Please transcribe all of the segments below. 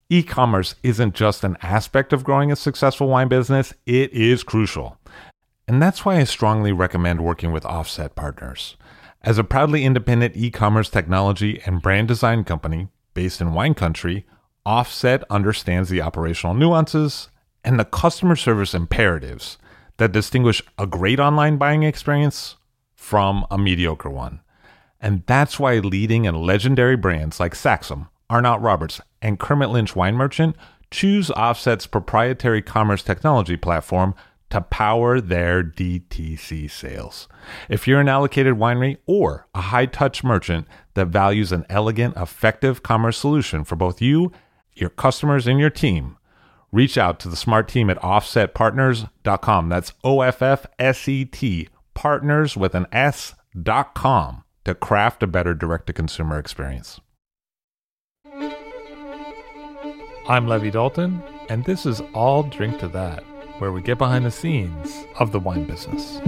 E-commerce isn't just an aspect of growing a successful wine business, it is crucial. And that's why I strongly recommend working with Offset Partners. As a proudly independent e-commerce technology and brand design company based in wine country, Offset understands the operational nuances and the customer service imperatives that distinguish a great online buying experience from a mediocre one. And that's why leading and legendary brands like Saxum, Arnott Roberts, and Kermit Lynch Wine Merchant choose Offset's proprietary commerce technology platform to power their DTC sales. If you're an allocated winery or a high-touch merchant that values an elegant, effective commerce solution for both you, your customers, and your team, reach out to the smart team at offsetpartners.com. That's OFFSET, partners with an S.com, to craft a better direct-to-consumer experience. I'm Levi Dalton, and this is All Drink to That, where we get behind the scenes of the wine business.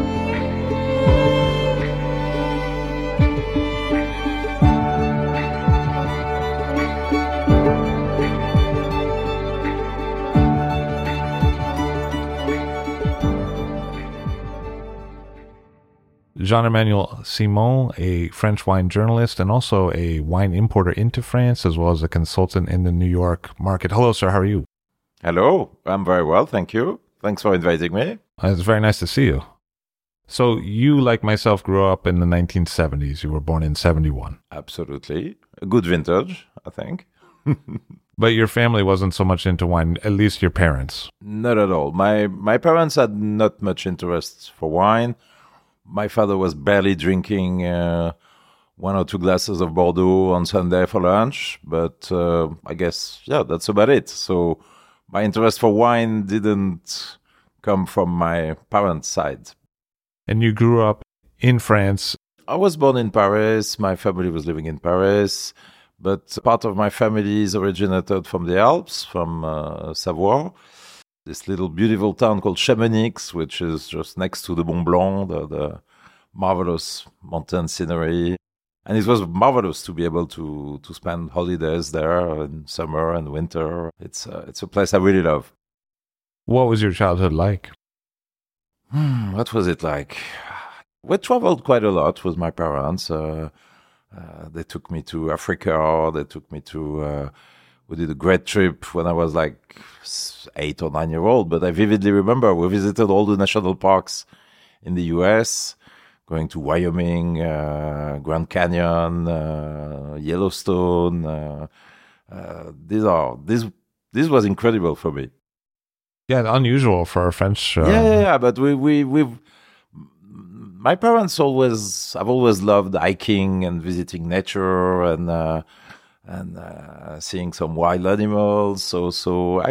Jean-Emmanuel Simon, a French wine journalist and also a wine importer into France, as well as a consultant in the New York market. Hello, sir. How are you? Hello. I'm very well, thank you. Thanks for inviting me. It's very nice to see you. So you, like myself, grew up in the 1970s. You were born in 71. Absolutely. A good vintage, I think. But your family wasn't so much into wine, at least your parents. Not at all. My parents had not much interest for wine. My father was barely drinking 1 or 2 glasses of Bordeaux on Sunday for lunch, but I guess, that's about it. So my interest for wine didn't come from my parents' side. And you grew up in France. I was born in Paris. My family was living in Paris, but part of my family is originated from the Alps, from Savoie. This little beautiful town called Chamonix, which is just next to the Mont Blanc, the marvelous mountain scenery. And it was marvelous to be able to spend holidays there in summer and winter. It's a place I really love. What was your childhood like? What was it like? We traveled quite a lot with my parents. They took me to Africa. They took me to... we did a great trip when I was like 8 or 9 years old, but I vividly remember we visited all the national parks in the US, going to Wyoming, Grand Canyon, Yellowstone. This was incredible for me. Yeah, unusual for a French. But my parents I've always loved hiking and visiting nature and seeing some wild animals. So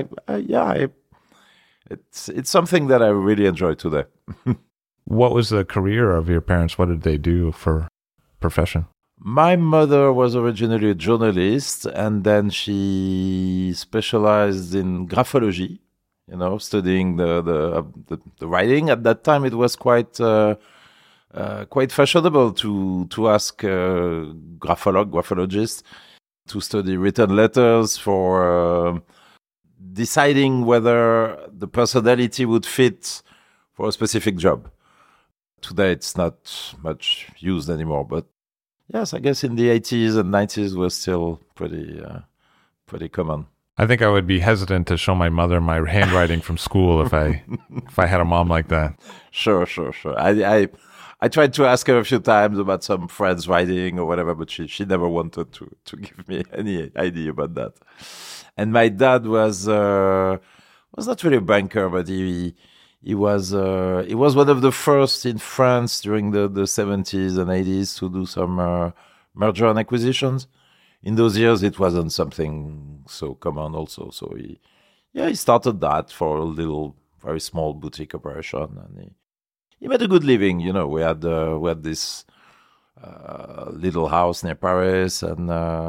it's something that I really enjoy today. What was the career of your parents? What did they do for profession? My mother was originally a journalist, and then she specialized in graphology. Studying the writing. At that time, it was quite fashionable to ask graphologists to study written letters for deciding whether the personality would fit for a specific job. Today, it's not much used anymore, but yes, I guess in the 80s and 90s was still pretty common. I think I would be hesitant to show my mother my handwriting from school if I had a mom like that. Sure. I tried to ask her a few times about some friends' writing or whatever, but she never wanted to give me any idea about that. And my dad was not really a banker, but he was one of the first in France during the 70s and 80s to do some merger and acquisitions. In those years, it wasn't something so common also. So he started that for a little, very small boutique operation, and he made a good living. We had this little house near Paris and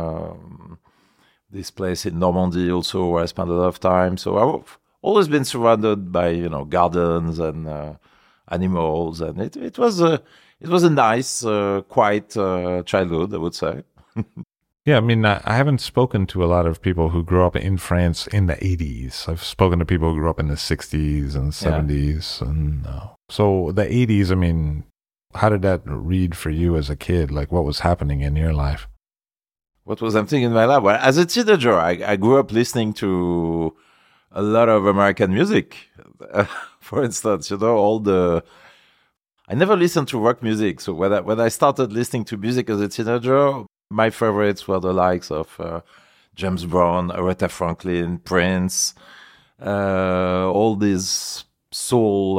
this place in Normandy also where I spent a lot of time. So I've always been surrounded by gardens and animals, and it was a nice, quiet childhood, I would say. Yeah, I mean, I haven't spoken to a lot of people who grew up in France in the 80s. I've spoken to people who grew up in the 60s and Yeah. 70s. And so the 80s, I mean, how did that read for you as a kid? Like, what was happening in your life? What was I thinking in my life? Well, as a teenager, I grew up listening to a lot of American music. For instance, all the. I never listened to rock music, so when I started listening to music as a teenager, my favorites were the likes of James Brown, Aretha Franklin, Prince, all these soul,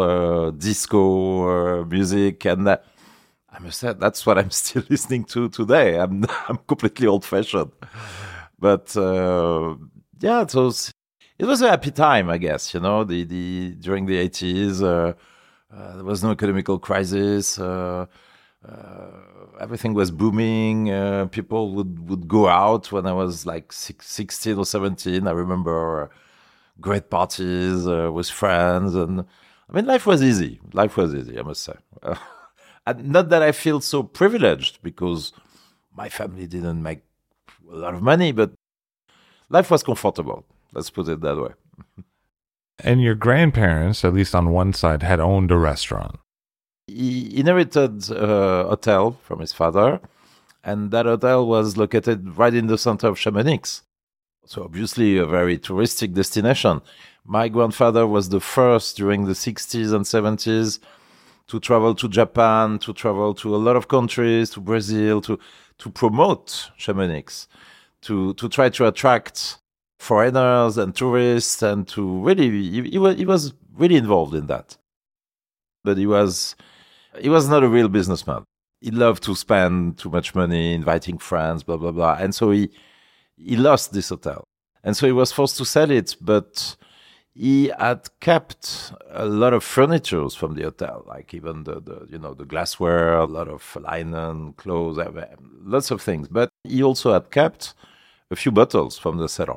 disco music, and I must say that's what I'm still listening to today. I'm completely old fashioned, but yeah, it was a happy time, I guess. The during the 80s, there was no economical crisis. Everything was booming. People would go out when I was like 16 or 17. I remember great parties with friends, and I mean, life was easy. Life was easy, I must say. And not that I feel so privileged because my family didn't make a lot of money, but life was comfortable. Let's put it that way. And your grandparents, at least on one side, had owned a restaurant. He inherited a hotel from his father, and that hotel was located right in the center of Chamonix. So obviously a very touristic destination. My grandfather was the first during the 60s and 70s to travel to Japan, to travel to a lot of countries, to Brazil, to promote Chamonix, to try to attract foreigners and tourists, and to really, he was really involved in that. But he was not a real businessman. He loved to spend too much money inviting friends, blah, blah, blah. And so he lost this hotel. And so he was forced to sell it, but he had kept a lot of furniture from the hotel, like even the glassware, a lot of linen, clothes, lots of things. But he also had kept a few bottles from the cellar.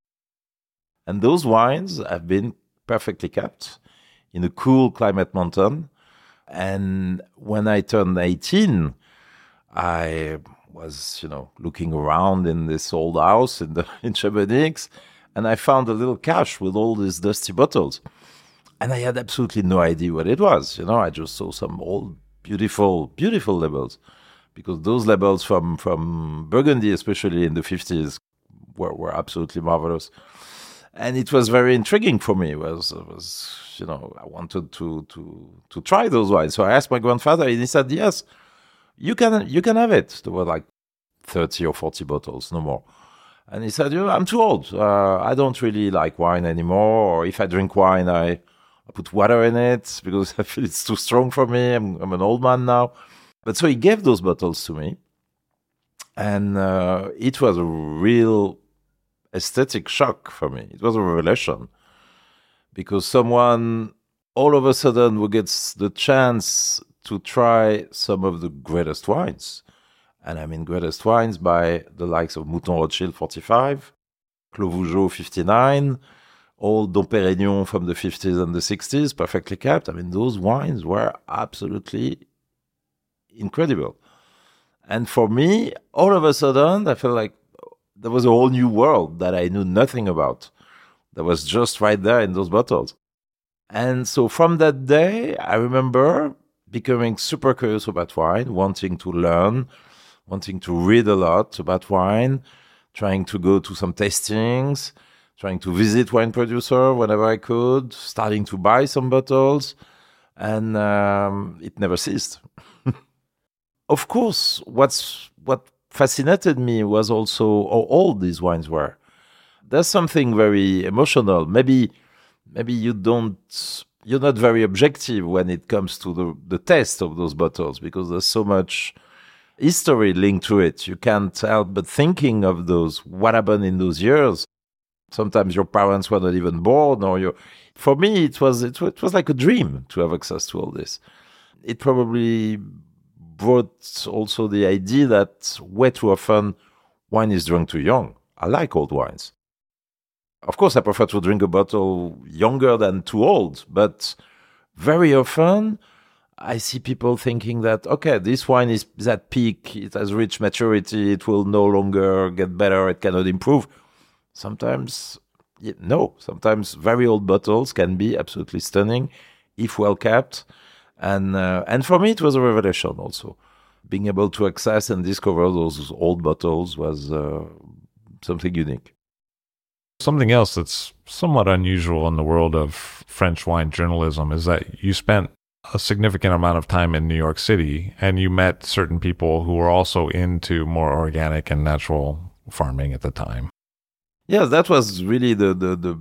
And those wines have been perfectly kept in a cool climate mountain. And when I turned 18, I was, looking around in this old house in Chamonix, and I found a little cache with all these dusty bottles. And I had absolutely no idea what it was. I just saw some old, beautiful, beautiful labels, because those labels from Burgundy, especially in the 50s, were absolutely marvelous. And it was very intriguing for me. It was I wanted to try those wines. So I asked my grandfather, and he said, "Yes, you can have it." There were like 30 or 40 bottles, no more. And he said, "I'm too old. I don't really like wine anymore. Or if I drink wine, I put water in it because I feel it's too strong for me. I'm an old man now." But so he gave those bottles to me, and it was a real aesthetic shock for me. It was a revelation, because someone all of a sudden who gets the chance to try some of the greatest wines, and I mean greatest wines by the likes of Mouton Rothschild 45, Clos Vougeot 59, old Dom Pérignon from the 50s and the 60s, perfectly kept. I mean, those wines were absolutely incredible. And for me, all of a sudden, I felt like there was a whole new world that I knew nothing about, that was just right there in those bottles. And so from that day, I remember becoming super curious about wine, wanting to learn, wanting to read a lot about wine, trying to go to some tastings, trying to visit wine producer whenever I could, starting to buy some bottles, and it never ceased. Of course, what fascinated me was also how old these wines were. There's something very emotional. Maybe you're not very objective when it comes to the taste of those bottles, because there's so much history linked to it. You can't help but thinking of what happened in those years. Sometimes your parents were not even born, for me, it was like a dream to have access to all this. It probably brought also the idea that way too often wine is drunk too young. I like old wines. Of course, I prefer to drink a bottle younger than too old, but very often I see people thinking that, okay, this wine is at peak, it has reached maturity, it will no longer get better, it cannot improve. Sometimes, no. Sometimes very old bottles can be absolutely stunning if well kept. And for me, it was a revelation also. Being able to access and discover those old bottles was something unique. Something else that's somewhat unusual in the world of French wine journalism is that you spent a significant amount of time in New York City and you met certain people who were also into more organic and natural farming at the time. Yeah, that was really the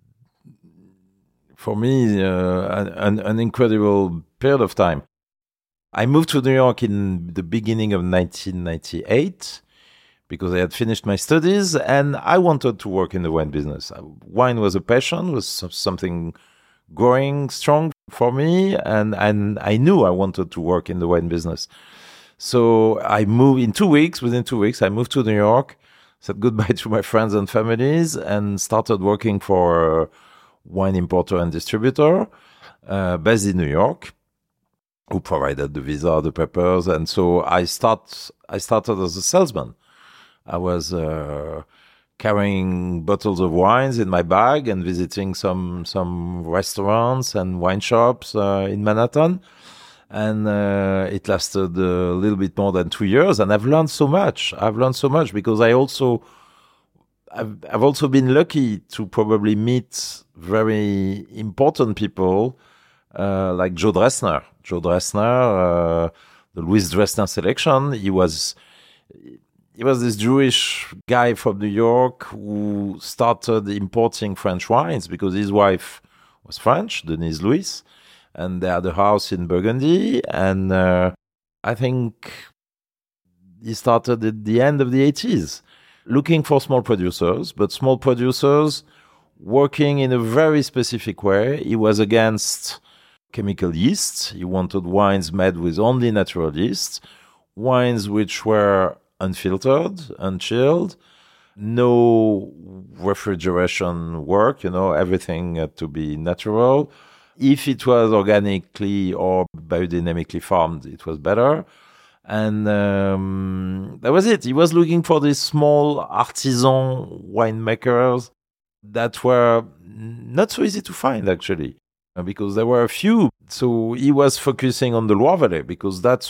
for me an incredible period of time. I moved to New York in the beginning of 1998 because I had finished my studies and I wanted to work in the wine business. Wine was a passion, was something growing strong for me, and I knew I wanted to work in the wine business. So I moved in 2 weeks. Within 2 weeks, I moved to New York, said goodbye to my friends and families, and started working for a wine importer and distributor based in New York, who provided the visa, the papers. And so I started as a salesman. I was carrying bottles of wines in my bag and visiting some restaurants and wine shops in Manhattan. And it lasted a little bit more than 2 years. And I've learned so much. Because I've also been lucky to probably meet very important people like Joe Dressner. Joe Dressner, the Louis Dressner selection, he was this Jewish guy from New York who started importing French wines because his wife was French, Denise Louis, and they had a house in Burgundy. And I think he started at the end of the 80s, looking for small producers, but small producers working in a very specific way. He was against chemical yeast. He wanted wines made with only natural yeast, wines which were unfiltered, unchilled, no refrigeration work, everything had to be natural. If it was organically or biodynamically farmed, it was better. And that was it. He was looking for these small artisan winemakers that were not so easy to find, actually, because there were a few. So he was focusing on the Loire Valley because that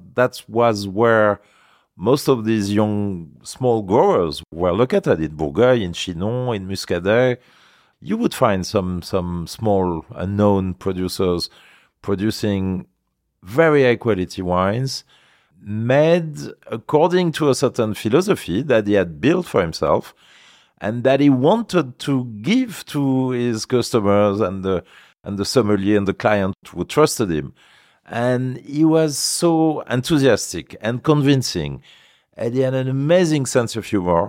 was where most of these young, small growers were located, in Bourgogne, in Chinon, in Muscadet. You would find some small, unknown producers producing very high-quality wines made according to a certain philosophy that he had built for himself and that he wanted to give to his customers and the sommelier and the client who trusted him. And he was so enthusiastic and convincing, and he had an amazing sense of humor.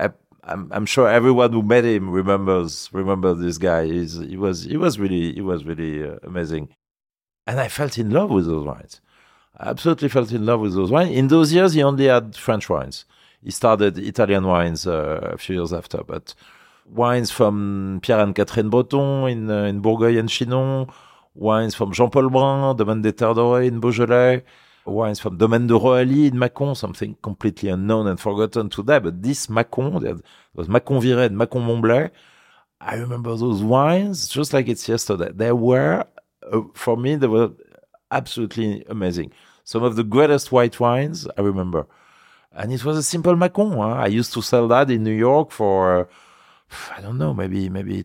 I'm sure everyone who met him remembers this guy. He was really amazing, and I felt in love with those wines. I absolutely felt in love with those wines. In those years, he only had French wines. He started Italian wines a few years after, but wines from Pierre and Catherine Breton in Bourgogne and Chinon. Wines from Jean-Paul Brun, Domaine des Terres Dorées in Beaujolais, wines from Domaine de Roali in Mâcon, something completely unknown and forgotten today. But this Mâcon, there was Mâcon Viret and Mâcon Montblay. I remember those wines just like it's yesterday. They were, for me, they were absolutely amazing. Some of the greatest white wines I remember. And it was a simple Mâcon. I used to sell that in New York for, I don't know, maybe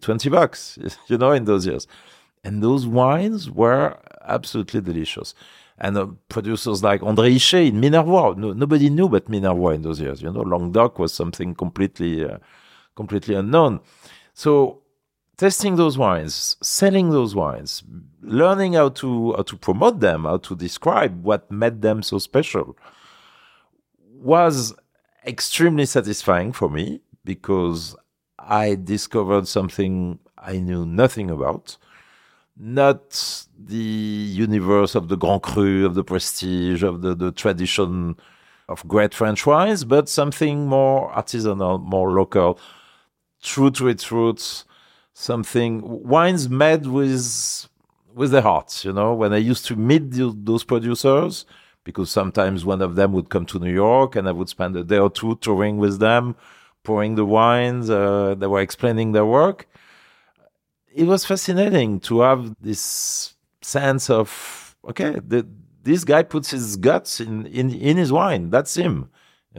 $20, in those years. And those wines were absolutely delicious. And producers like André Hichet in Minervois, nobody knew about Minervois in those years. Languedoc was something completely unknown. So testing those wines, selling those wines, learning how to promote them, how to describe what made them so special was extremely satisfying for me because I discovered something I knew nothing about. Not the universe of the Grand Cru, of the prestige, of the tradition of great French wines, but something more artisanal, more local, true to its roots, wines made with with the heart, when I used to meet those producers, because sometimes one of them would come to New York and I would spend a day or two touring with them, pouring the wines, they were explaining their work. It was fascinating to have this sense of, okay, this guy puts his guts in his wine. That's him,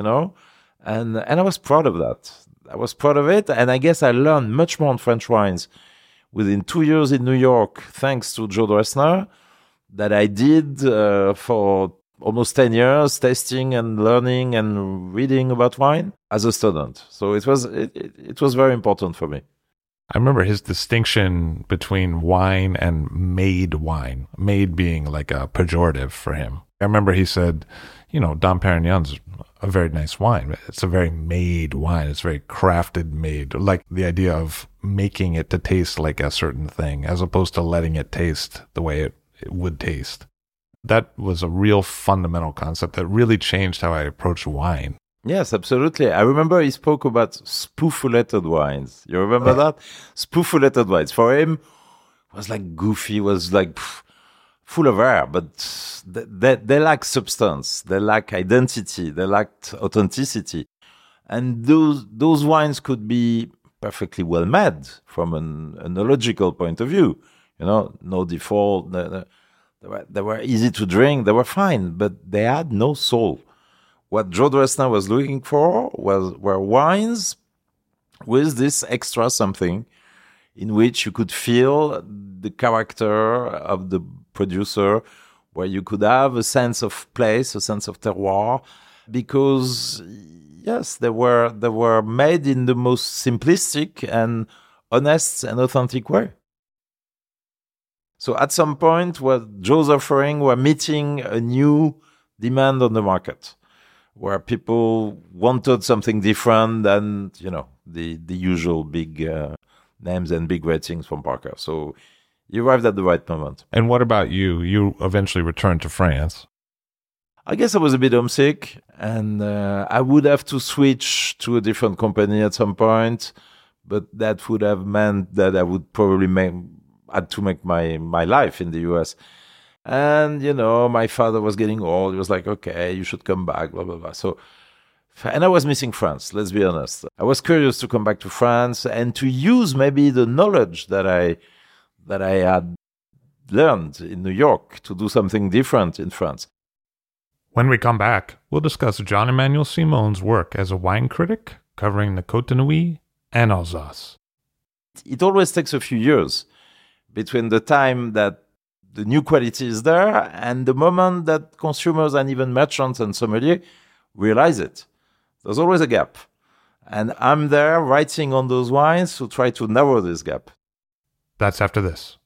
And I was proud of that. I was proud of it. And I guess I learned much more on French wines within 2 years in New York, thanks to Joe Dressner, that I did for almost 10 years, tasting and learning and reading about wine as a student. So it was very important for me. I remember his distinction between wine and made wine, made being like a pejorative for him. I remember he said, Dom Perignon's a very nice wine. It's a very made wine. It's very crafted, made, like the idea of making it to taste like a certain thing, as opposed to letting it taste the way it would taste. That was a real fundamental concept that really changed how I approached wine. Yes, absolutely. I remember he spoke about spoofulated wines. You remember that? Spoofulated wines. For him, it was like goofy, was like full of air, but they lack substance. They lack identity. They lacked authenticity. And those wines could be perfectly well made from an enological point of view. No default. They were easy to drink. They were fine, but they had no soul. What Joe Dressner was looking for were wines with this extra something in which you could feel the character of the producer, where you could have a sense of place, a sense of terroir, because yes, they were made in the most simplistic and honest and authentic way. So at some point, what Joe's offering were meeting a new demand on the market, where people wanted something different than, the usual big names and big ratings from Parker. So you arrived at the right moment. And what about you? You eventually returned to France. I guess I was a bit homesick, and I would have to switch to a different company at some point, but that would have meant that I would probably had to make my life in the US. And, my father was getting old. He was like, okay, you should come back, blah, blah, blah. So, and I was missing France, let's be honest. I was curious to come back to France and to use maybe the knowledge that I had learned in New York to do something different in France. When we come back, we'll discuss Jean-Emmanuel Simon's work as a wine critic, covering the Côte de Nuits and Alsace. It always takes a few years between the time that the new quality is there and the moment that consumers and even merchants and sommeliers realize it. There's always a gap. And I'm there writing on those wines to try to narrow this gap. That's after this.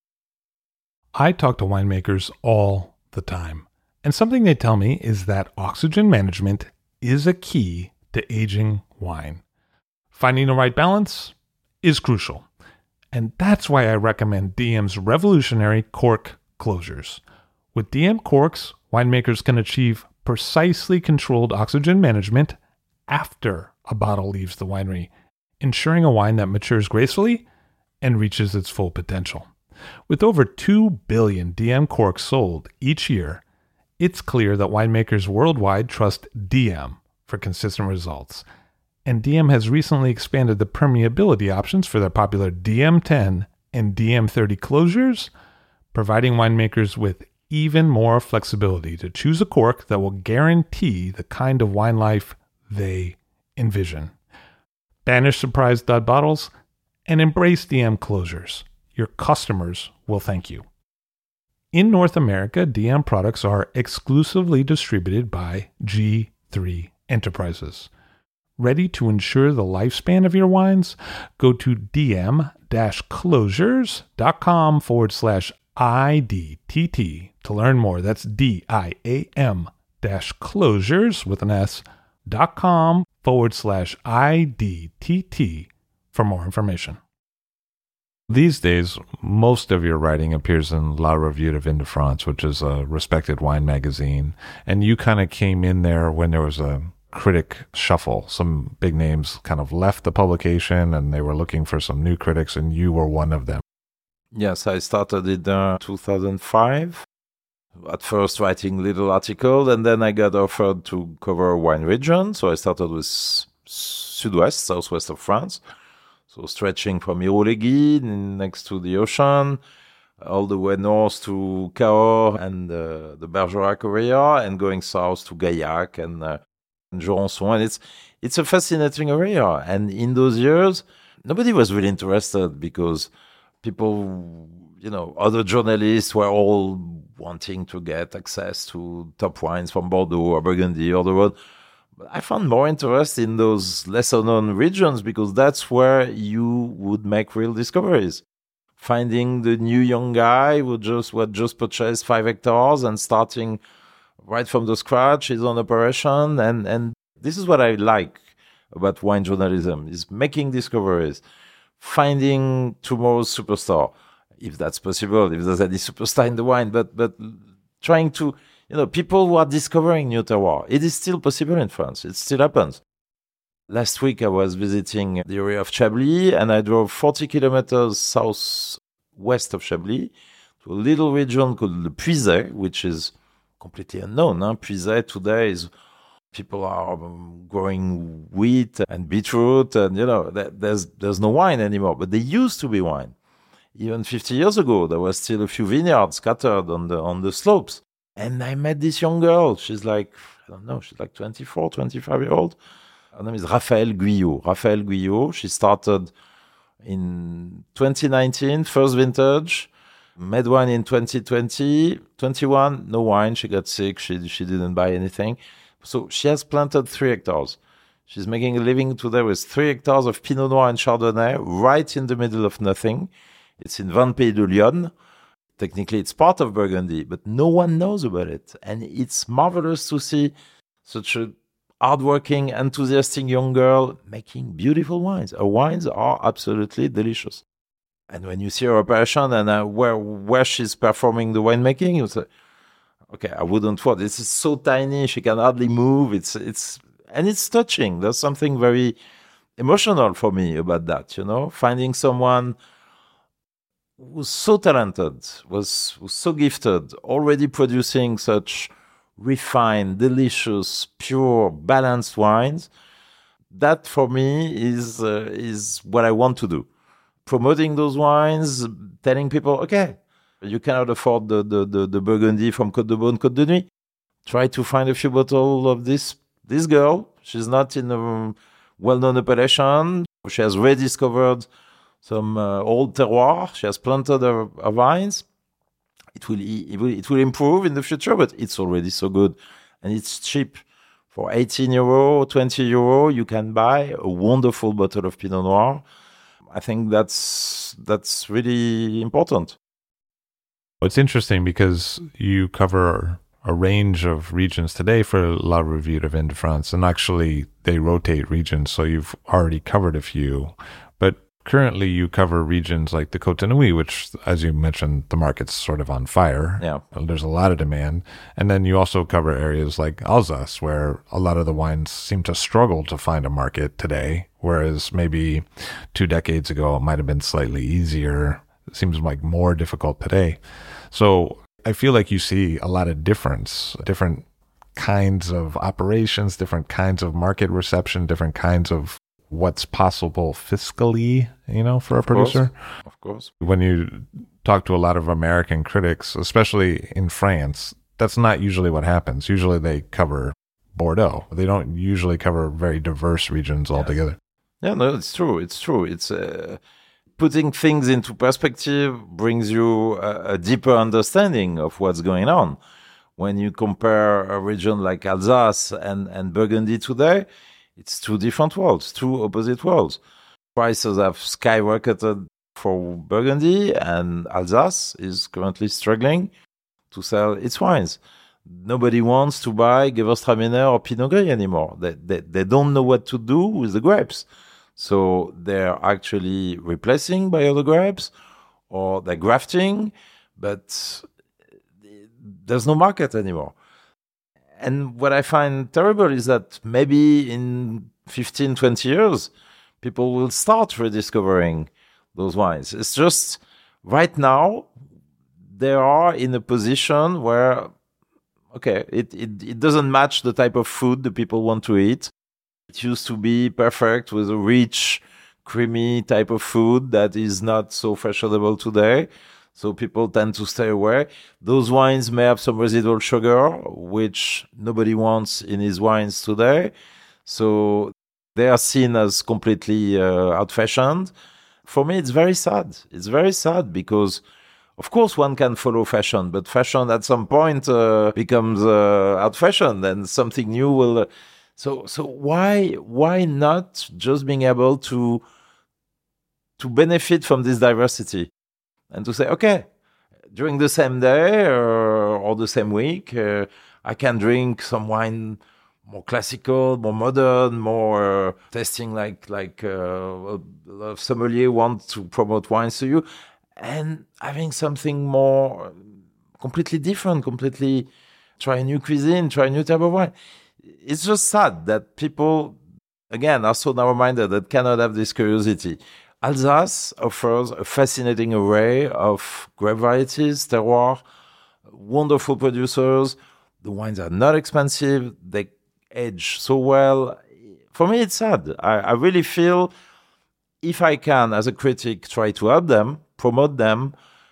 I talk to winemakers all the time, and something they tell me is that oxygen management is a key to aging wine. Finding the right balance is crucial. And that's why I recommend DM's revolutionary cork closures. With DM corks, winemakers can achieve precisely controlled oxygen management after a bottle leaves the winery, ensuring a wine that matures gracefully and reaches its full potential. With over 2 billion DM corks sold each year, it's clear that winemakers worldwide trust DM for consistent results. And DM has recently expanded the permeability options for their popular DM10 and DM30 closures, providing winemakers with even more flexibility to choose a cork that will guarantee the kind of wine life they envision. Banish surprise dud bottles and embrace DM closures. Your customers will thank you. In North America, DM products are exclusively distributed by G3 Enterprises. Ready to ensure the lifespan of your wines? Go to dm-closures.com/IDTT to learn more. That's DIAM-closures with an S.com/IDTT for more information. These days, most of your writing appears in La Revue de Vin de France, which is a respected wine magazine. And you kind of came in there when there was a critic shuffle. Some big names kind of left the publication and they were looking for some new critics, and you were one of them. Yes, I started in 2005. At first writing little article, and then I got offered to cover a wine region. So I started with Sud-West, southwest of France. So stretching from Irouléguy next to the ocean, all the way north to Cahors and the Bergerac area, and going south to Gaillac and Jurançon. And it's a fascinating area. And in those years, nobody was really interested because people, other journalists were all wanting to get access to top wines from Bordeaux or Burgundy or the road. But I found more interest in those lesser known regions because that's where you would make real discoveries. Finding the new young guy who just purchased 5 hectares and starting right from the scratch his own operation. And this is what I like about wine journalism, is making discoveries, finding tomorrow's superstar, if that's possible, if there's any superstar in the wine, but trying to, people who are discovering new terroir. It is still possible in France. It still happens. Last week, I was visiting the area of Chablis, and I drove 40 kilometers southwest of Chablis to a little region called the Puisaye, which is completely unknown. Puisaye today is, people are growing wheat and beetroot, and, there's no wine anymore, but there used to be wine. Even 50 years ago, there was still a few vineyards scattered on the slopes. And I met this young girl. She's like, I don't know, she's like 24, 25-year-old. Her name is Raphaëlle Guyot. Raphaëlle Guyot, she started in 2019, first vintage, made wine in 2020, 21, no wine. She got sick. She didn't buy anything. So she has planted 3 hectares. She's making a living today with 3 hectares of Pinot Noir and Chardonnay right in the middle of nothing. It's in Vin Pays de Lyon. Technically, it's part of Burgundy, but no one knows about it. And it's marvelous to see such a hardworking, enthusiastic young girl making beautiful wines. Her wines are absolutely delicious. And when you see her operation and where she's performing the winemaking, you say, okay, I wouldn't want. This is so tiny, she can hardly move. It's touching. There's something very emotional for me about that, finding someone who's so talented, was so gifted, already producing such refined, delicious, pure, balanced wines. That for me is what I want to do. Promoting those wines, telling people, okay, you cannot afford the Burgundy from Côte de Beaune, Côte de Nuit. Try to find a few bottles of this girl. She's not in a well-known appellation. She has rediscovered some old terroir. She has planted her vines. It will improve in the future, but it's already so good. And it's cheap. For 18 euro, 20 euro, you can buy a wonderful bottle of Pinot Noir. I think that's really important. It's interesting because you cover a range of regions today for La Revue de Vin de France, and actually they rotate regions, so you've already covered a few. But currently you cover regions like the Côte de Nuit, which, as you mentioned, the market's sort of on fire. Yeah. There's a lot of demand. And then you also cover areas like Alsace, where a lot of the wines seem to struggle to find a market today, whereas maybe 2 decades ago it might have been slightly easier. It seems like more difficult today. So I feel like you see a lot of different kinds of operations, different kinds of market reception, different kinds of what's possible fiscally, for a producer. Of course. When you talk to a lot of American critics, especially in France, that's not usually what happens. Usually they cover Bordeaux. They don't usually cover very diverse regions altogether. Yeah, no, it's true. It's putting things into perspective brings you a deeper understanding of what's going on. When you compare a region like Alsace and Burgundy today, it's 2 different worlds, 2 opposite worlds. Prices have skyrocketed for Burgundy, and Alsace is currently struggling to sell its wines. Nobody wants to buy Gewürztraminer or Pinot Gris anymore. They don't know what to do with the grapes. So they're actually replacing by other grapes, or they're grafting, but there's no market anymore. And what I find terrible is that maybe in 15, 20 years, people will start rediscovering those wines. It's just right now, they are in a position where, okay, it doesn't match the type of food the people want to eat. It used to be perfect with a rich, creamy type of food that is not so fashionable today. So people tend to stay away. Those wines may have some residual sugar, which nobody wants in his wines today. So they are seen as completely out-fashioned. For me, it's very sad. It's very sad because, of course, one can follow fashion, but fashion at some point becomes out-fashioned, and something new will. So why not just being able to benefit from this diversity and to say, okay, during the same day or the same week, I can drink some wine more classical, more modern, more tasting like a lot of sommelier want to promote wines to you, and having something more completely different, completely try a new cuisine, try a new type of wine. It's just sad that people, again, are so narrow-minded that cannot have this curiosity. Alsace offers a fascinating array of grape varieties, terroir, wonderful producers. The wines are not expensive. They age so well. For me, it's sad. I really feel if I can, as a critic, try to help them, promote them,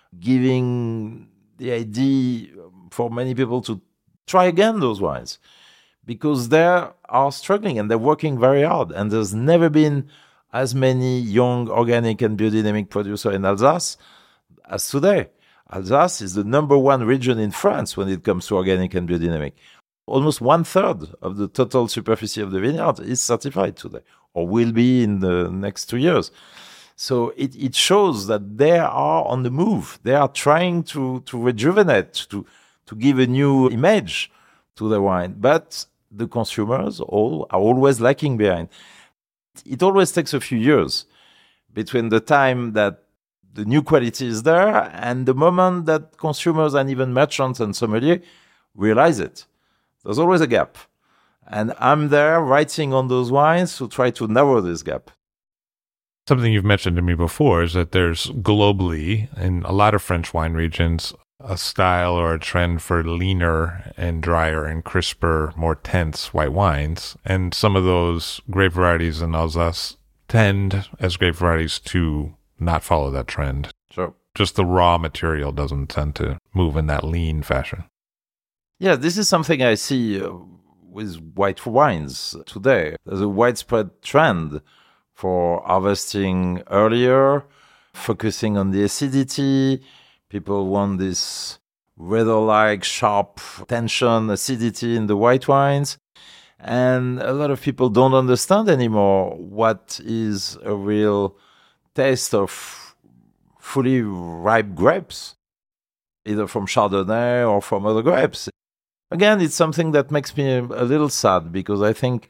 giving the idea for many people to try again those wines, because they are struggling and they're working very hard. And there's never been as many young organic and biodynamic producers in Alsace as today. Alsace is the number one region in France when it comes to organic and biodynamic. Almost 1/3 of the total superficie of the vineyard is certified today, or will be in the next 2 years. So it shows that they are on the move. They are trying to rejuvenate, to give a new image to the wine. But the consumers are always lagging behind. It always takes a few years between the time that the new quality is there and the moment that consumers and even merchants and sommeliers realize it. There's always a gap. And I'm there writing on those wines to try to narrow this gap. Something you've mentioned to me before is that there's globally, in a lot of French wine regions, a style or a trend for leaner and drier and crisper, more tense white wines. And some of those grape varieties in Alsace tend, as grape varieties, to not follow that trend. Sure. Just the raw material doesn't tend to move in that lean fashion. Yeah, this is something I see with white wines today. There's a widespread trend for harvesting earlier, focusing on the acidity. People want this rather-like sharp tension, acidity in the white wines. And a lot of people don't understand anymore what is a real taste of fully ripe grapes, either from Chardonnay or from other grapes. Again, it's something that makes me a little sad because I think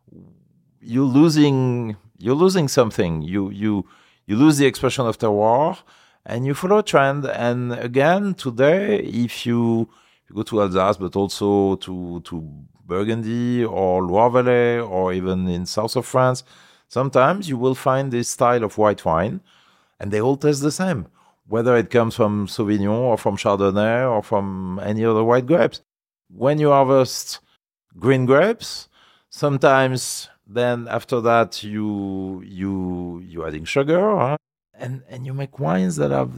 you're losing something. You lose the expression of terroir and you follow a trend. And again, today, if you go to Alsace, but also to Burgundy or Loire Valley or even in south of France, sometimes you will find this style of white wine and they all taste the same, whether it comes from Sauvignon or from Chardonnay or from any other white grapes. When you harvest green grapes, sometimes then after that you adding sugar, huh? and you make wines that have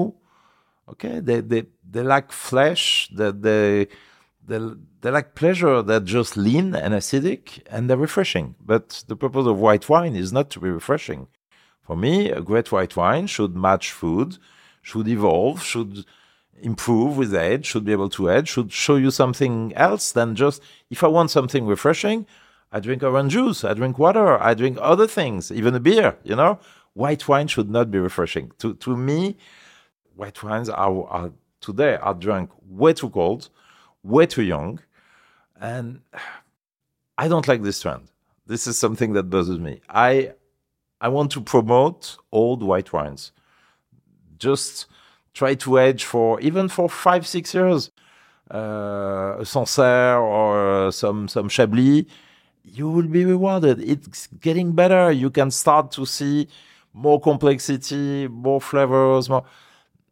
they lack flesh, that they lack pleasure, they're just lean and acidic and they're refreshing. But the purpose of white wine is not to be refreshing. For me, a great white wine should match food, should evolve, should improve with age, should be able to age, should show you something else than just, if I want something refreshing, I drink orange juice, I drink water, I drink other things, even a beer, White wine should not be refreshing. To me, white wines are today are drunk way too cold, way too young, and I don't like this trend. This is something that bothers me. I want to promote old white wines. Just try to age for 5-6 years. A Sancerre or some Chablis, you will be rewarded. It's getting better. You can start to see more complexity, more flavors, more.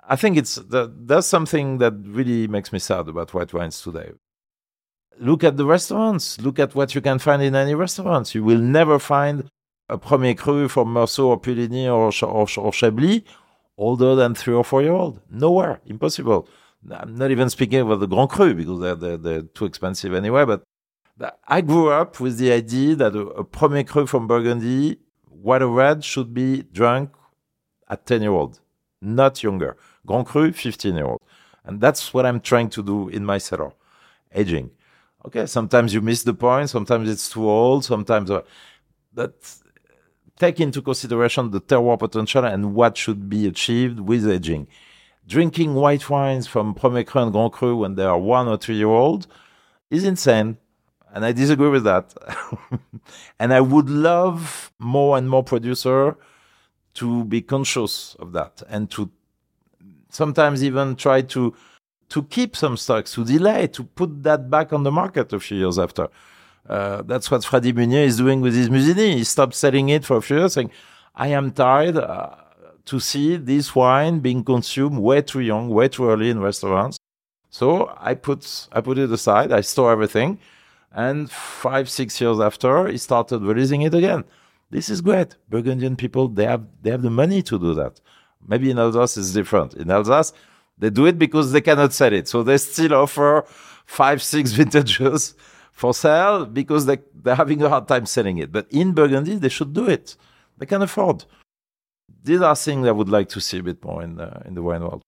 I think that's something that really makes me sad about white wines today. Look at the restaurants. Look at what you can find in any restaurants. You will never find a Premier Cru from Meursault or Puligny or Chablis older than 3 or 4 year old. Nowhere. Impossible. I'm not even speaking about the Grand Cru because they're too expensive anyway. But I grew up with the idea that a Premier Cru from Burgundy, white or red, should be drunk at 10-year-old, not younger. Grand Cru, 15-year-old. And that's what I'm trying to do in my cellar, aging. Okay, sometimes you miss the point, sometimes it's too old, sometimes... But take into consideration the terroir potential and what should be achieved with aging. Drinking white wines from Premier Cru and Grand Cru when they are 1 or 2 year old is insane. And I disagree with that. And I would love more and more producers to be conscious of that and to sometimes even try to keep some stocks, to delay, to put that back on the market a few years after. That's what Freddy Munier is doing with his Musigny. He stopped selling it for a few years, saying, I am tired to see this wine being consumed way too young, way too early in restaurants. So I put it aside, I store everything, and 5-6 years after, he started releasing it again. This is great. Burgundian people, they have the money to do that. Maybe in Alsace it's different. In Alsace, they do it because they cannot sell it. So they still offer 5-6 vintages for sale because they're having a hard time selling it. But in Burgundy, they should do it. They can afford. These are things I would like to see a bit more in the wine world.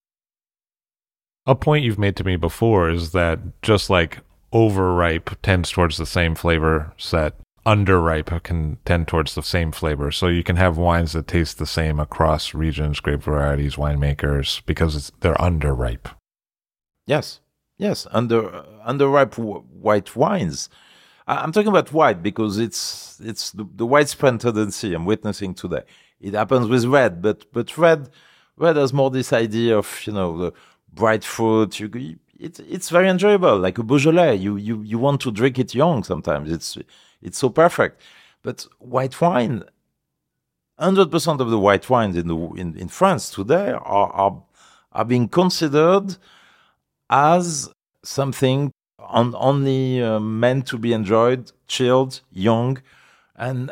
A point you've made to me before is that just like overripe tends towards the same flavor set, underripe can tend towards the same flavor. So you can have wines that taste the same across regions, grape varieties, winemakers, because they're underripe. Yes. Underripe white wines. I'm talking about white because it's the widespread tendency I'm witnessing today. It happens with red, but red has more this idea of the bright fruit. It's very enjoyable, like a Beaujolais. You want to drink it young sometimes. It's so perfect. But white wine, 100% of the white wines in France today are being considered as something only meant to be enjoyed, chilled, young, and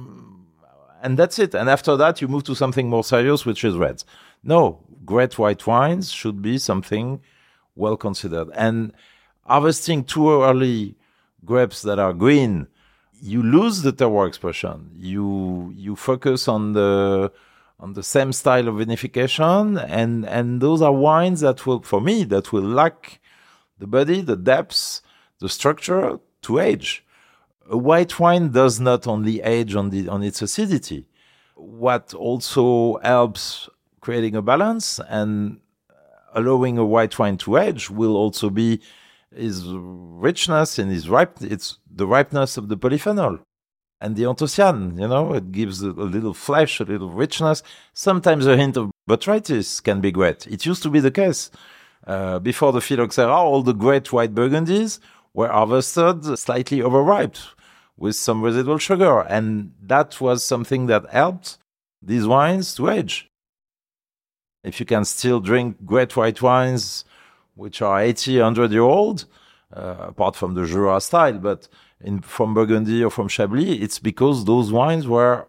that's it. And after that, you move to something more serious, which is reds. No, great white wines should be something well considered. And harvesting too early grapes that are green, you lose the terroir expression. You focus on the same style of vinification, and those are wines that will lack the body, the depth, the structure to age. A white wine does not only age on its acidity. What also helps creating a balance and allowing a white wine to age will also be its richness and it's the ripeness of the polyphenol and the anthocyane. It gives a little flesh, a little richness. Sometimes a hint of botrytis can be great. It used to be the case. Before the phylloxera, all the great white Burgundies were harvested slightly overripe with some residual sugar. And that was something that helped these wines to age. If you can still drink great white wines, which are 80, 100-year-old, apart from the Jura style, but from Burgundy or from Chablis, it's because those wines were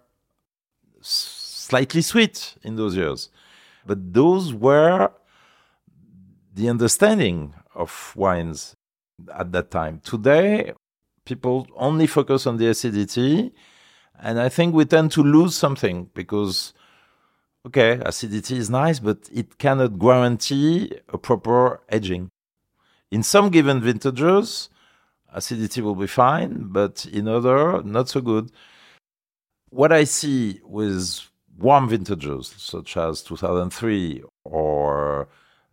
slightly sweet in those years. But those were the understanding of wines at that time. Today, people only focus on the acidity, and I think we tend to lose something because, okay, acidity is nice, but it cannot guarantee a proper aging. In some given vintages, acidity will be fine, but in other, not so good. What I see with warm vintages, such as 2003 or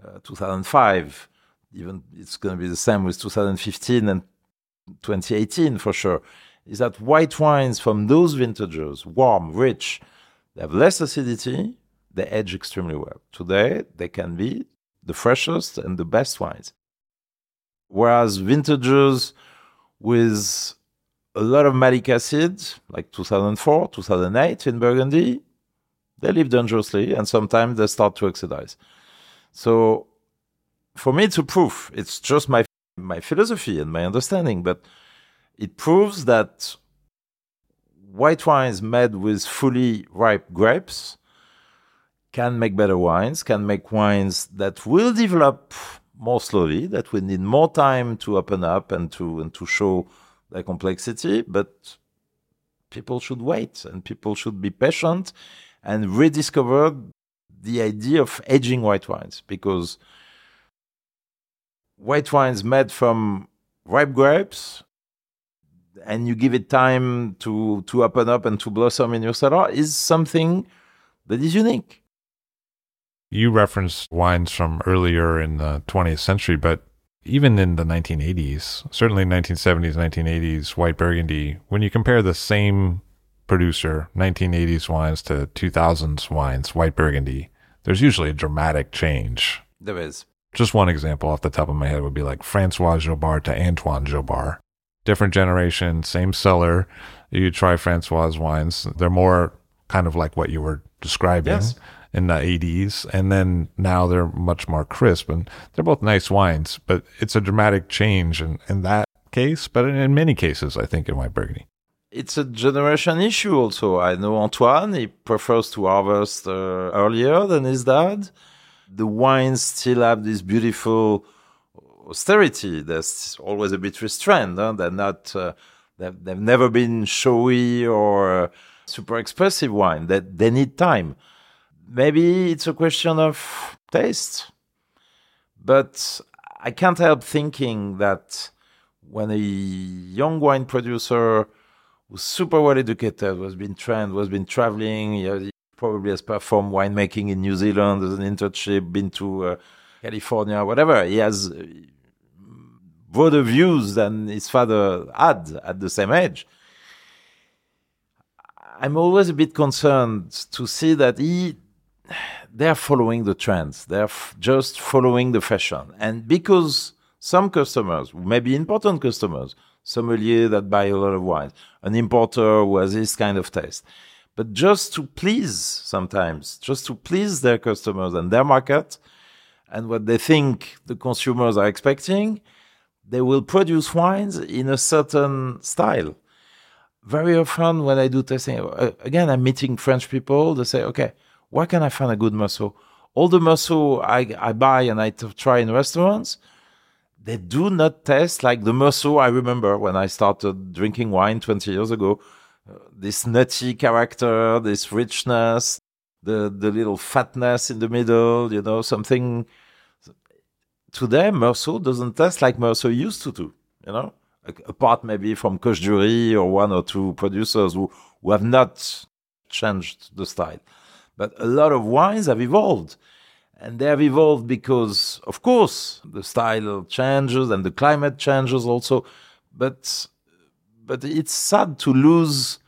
2005, even it's going to be the same with 2015 and 2018 for sure, is that white wines from those vintages, warm, rich, they have less acidity, they age extremely well. Today, they can be the freshest and the best wines. Whereas vintages with a lot of malic acid, like 2004, 2008 in Burgundy, they live dangerously and sometimes they start to oxidize. So for me, it's a proof. It's just my philosophy and my understanding, but it proves that white wines made with fully ripe grapes can make better wines, can make wines that will develop more slowly, that will need more time to open up and to show their complexity, but people should wait and people should be patient and rediscover the idea of aging white wines, because white wines made from ripe grapes and you give it time to open up and to blossom in your cellar is something that is unique. You referenced wines from earlier in the 20th century, but even in the 1980s, certainly 1970s, 1980s, white Burgundy, when you compare the same producer, 1980s wines to 2000s wines, white Burgundy, there's usually a dramatic change. There is. Just one example off the top of my head would be like Francois Jobard to Antoine Jobard. Different generation, same cellar. You try Francois wines. They're more kind of like what you were describing. Yes. In the 80s, and then now they're much more crisp, and they're both nice wines, but it's a dramatic change in that case, but in many cases, I think, in white Burgundy. It's a generation issue also. I know Antoine, he prefers to harvest earlier than his dad. The wines still have this beautiful austerity. There's always a bit restrained. Huh? They're not, they've never been showy or super expressive wine. They need time. Maybe it's a question of taste, but I can't help thinking that when a young wine producer who's super well educated, was been trained, was been traveling, he probably has performed winemaking in New Zealand as an internship, been to California, whatever. He has broader views than his father had at the same age. I'm always a bit concerned to see that they're following the trends. They're just following the fashion. And because some customers, maybe important customers, sommelier that buy a lot of wines, an importer who has this kind of taste, but just to please sometimes, just to please their customers and their market and what they think the consumers are expecting, they will produce wines in a certain style. Very often when I do tasting, again, I'm meeting French people, they say, okay, where can I find a good Meursault? All the Meursault I buy and I try in restaurants, they do not taste like the Meursault I remember when I started drinking wine 20 years ago. This nutty character, this richness, the little fatness in the middle, something. Today, Meursault doesn't taste like Meursault used to do, apart maybe from Coche Dury or one or two producers who have not changed the style. But a lot of wines have evolved. And they have evolved because, of course, the style changes and the climate changes also. But it's sad to lose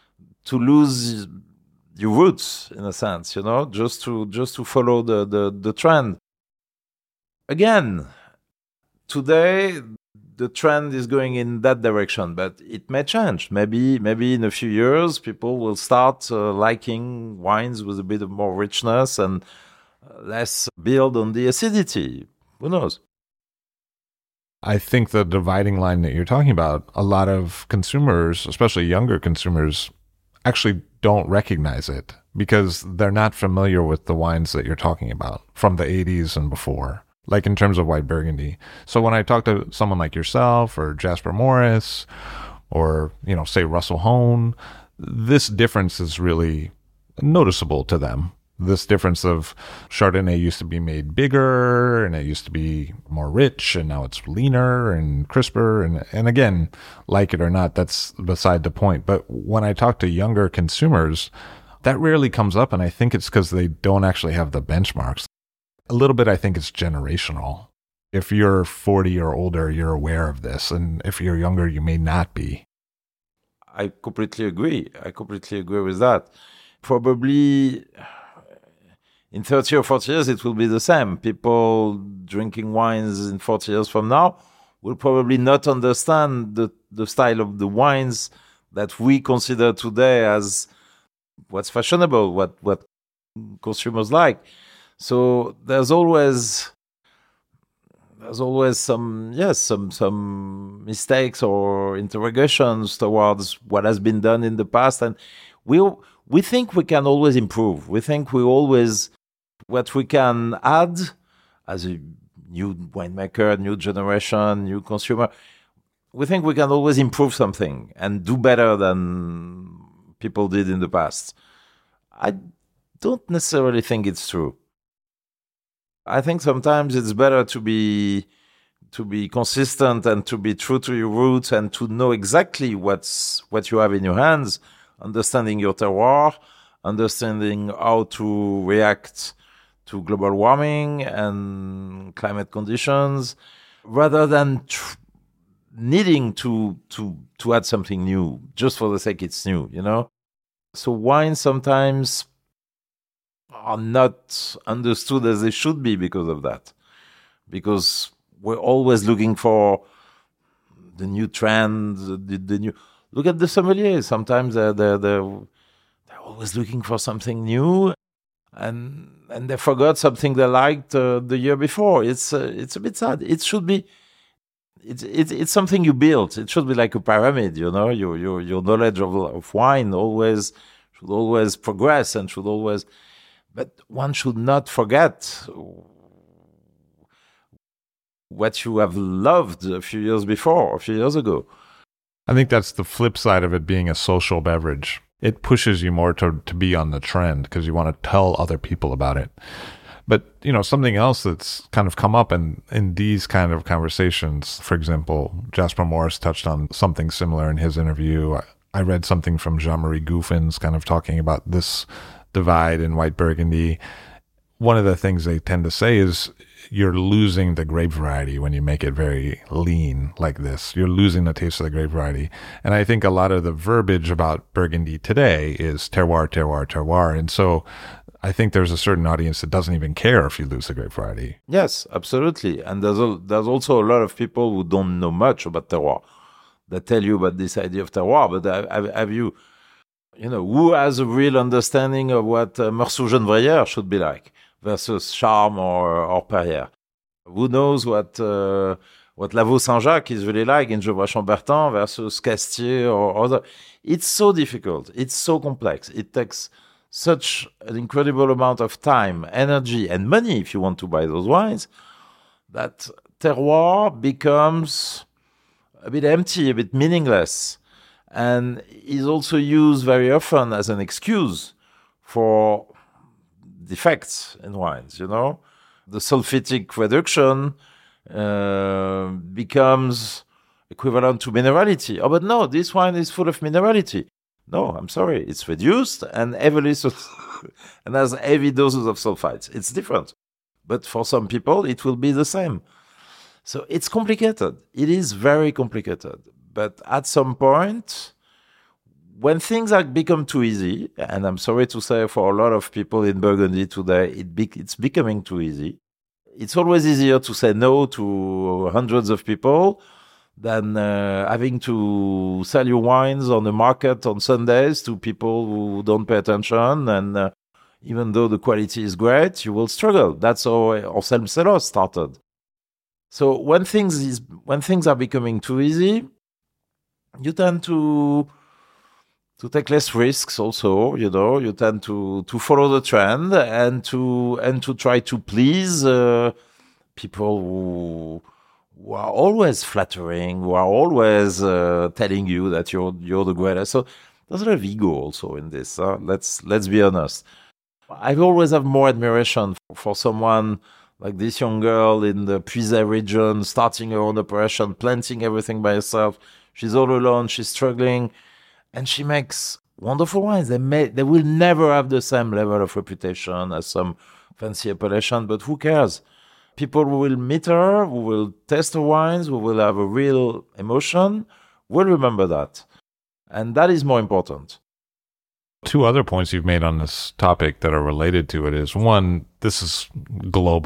your roots, in a sense, just to follow the trend. Again, today, the trend is going in that direction, but it may change. Maybe in a few years, people will start liking wines with a bit of more richness and less build on the acidity. Who knows? I think the dividing line that you're talking about, a lot of consumers, especially younger consumers, actually don't recognize it because they're not familiar with the wines that you're talking about from the 80s and before. Like in terms of white Burgundy. So when I talk to someone like yourself or Jasper Morris or, say Russell Hone, this difference is really noticeable to them. This difference of Chardonnay used to be made bigger and it used to be more rich and now it's leaner and crisper. And again, like it or not, that's beside the point. But when I talk to younger consumers, that rarely comes up. And I think it's because they don't actually have the benchmarks. A little bit, I think it's generational. If you're 40 or older, you're aware of this. And if you're younger, you may not be. I completely agree. With that. Probably in 30 or 40 years, it will be the same. People drinking wines in 40 years from now will probably not understand the style of the wines that we consider today as what's fashionable, what consumers like. So there's always some mistakes or interrogations towards what has been done in the past, and we think we can always improve. We think what we can add as a new winemaker, new generation, new consumer. We think we can always improve something and do better than people did in the past. I don't necessarily think it's true. I think sometimes it's better to be consistent and to be true to your roots and to know exactly what you have in your hands, understanding your terroir, understanding how to react to global warming and climate conditions, rather than needing to add something new just for the sake it's new, you know? So wines sometimes are not understood as they should be because of that. Because we're always looking for the new trend, the new... Look at the sommeliers. Sometimes they're always looking for something new, and they forgot something they liked the year before. It's a bit sad. It should be... It's something you build. It should be like a pyramid, you know. Your knowledge of wine should always progress and should always... But one should not forget what you have loved a few years before, a few years ago. I think that's the flip side of it being a social beverage. It pushes you more to be on the trend because you want to tell other people about it. But, you know, something else that's kind of come up in these kind of conversations, for example, Jasper Morris touched on something similar in his interview. I read something from Jean-Marie Gouffins kind of talking about this divide in white Burgundy. One of the things they tend to say is you're losing the grape variety when you make it very lean like this. You're losing the taste of the grape variety. And I think a lot of the verbiage about Burgundy today is terroir, terroir, terroir. And so I think there's a certain audience that doesn't even care if you lose the grape variety. Yes, absolutely. And there's also a lot of people who don't know much about terroir that tell you about this idea of terroir. But have you... You know, who has a real understanding of what Meursault Genevoière should be like versus Charme or Perrier? Who knows what Lavaux Saint-Jacques is really like in Gevrey Chambertin versus Castier or other? It's so difficult. It's so complex. It takes such an incredible amount of time, energy, and money if you want to buy those wines, that terroir becomes a bit empty, a bit meaningless. And is also used very often as an excuse for defects in wines, you know? The sulfitic reduction becomes equivalent to minerality. Oh, but no, this wine is full of minerality. No, I'm sorry, it's reduced and and has heavy doses of sulfites. It's different. But for some people, it will be the same. So it's complicated. It is very complicated. But at some point, when things have become too easy, and I'm sorry to say for a lot of people in Burgundy today, it's becoming too easy. It's always easier to say no to hundreds of people than having to sell your wines on the market on Sundays to people who don't pay attention. And even though the quality is great, you will struggle. That's how Anselme Selos started. So when things are becoming too easy, you tend to take less risks also, you know. You tend to follow the trend and to try to please people who are always flattering, who are always telling you that you're the greatest. So there's a lot of ego also in this. Let's be honest. I've always have more admiration for someone like this young girl in the Puisay region, starting her own operation, planting everything by herself. She's all alone, she's struggling, and she makes wonderful wines. They will never have the same level of reputation as some fancy appellation, but who cares? People who will meet her, who will taste her wines, who will have a real emotion, will remember that. And that is more important. Two other points you've made on this topic that are related to it is, one, this is global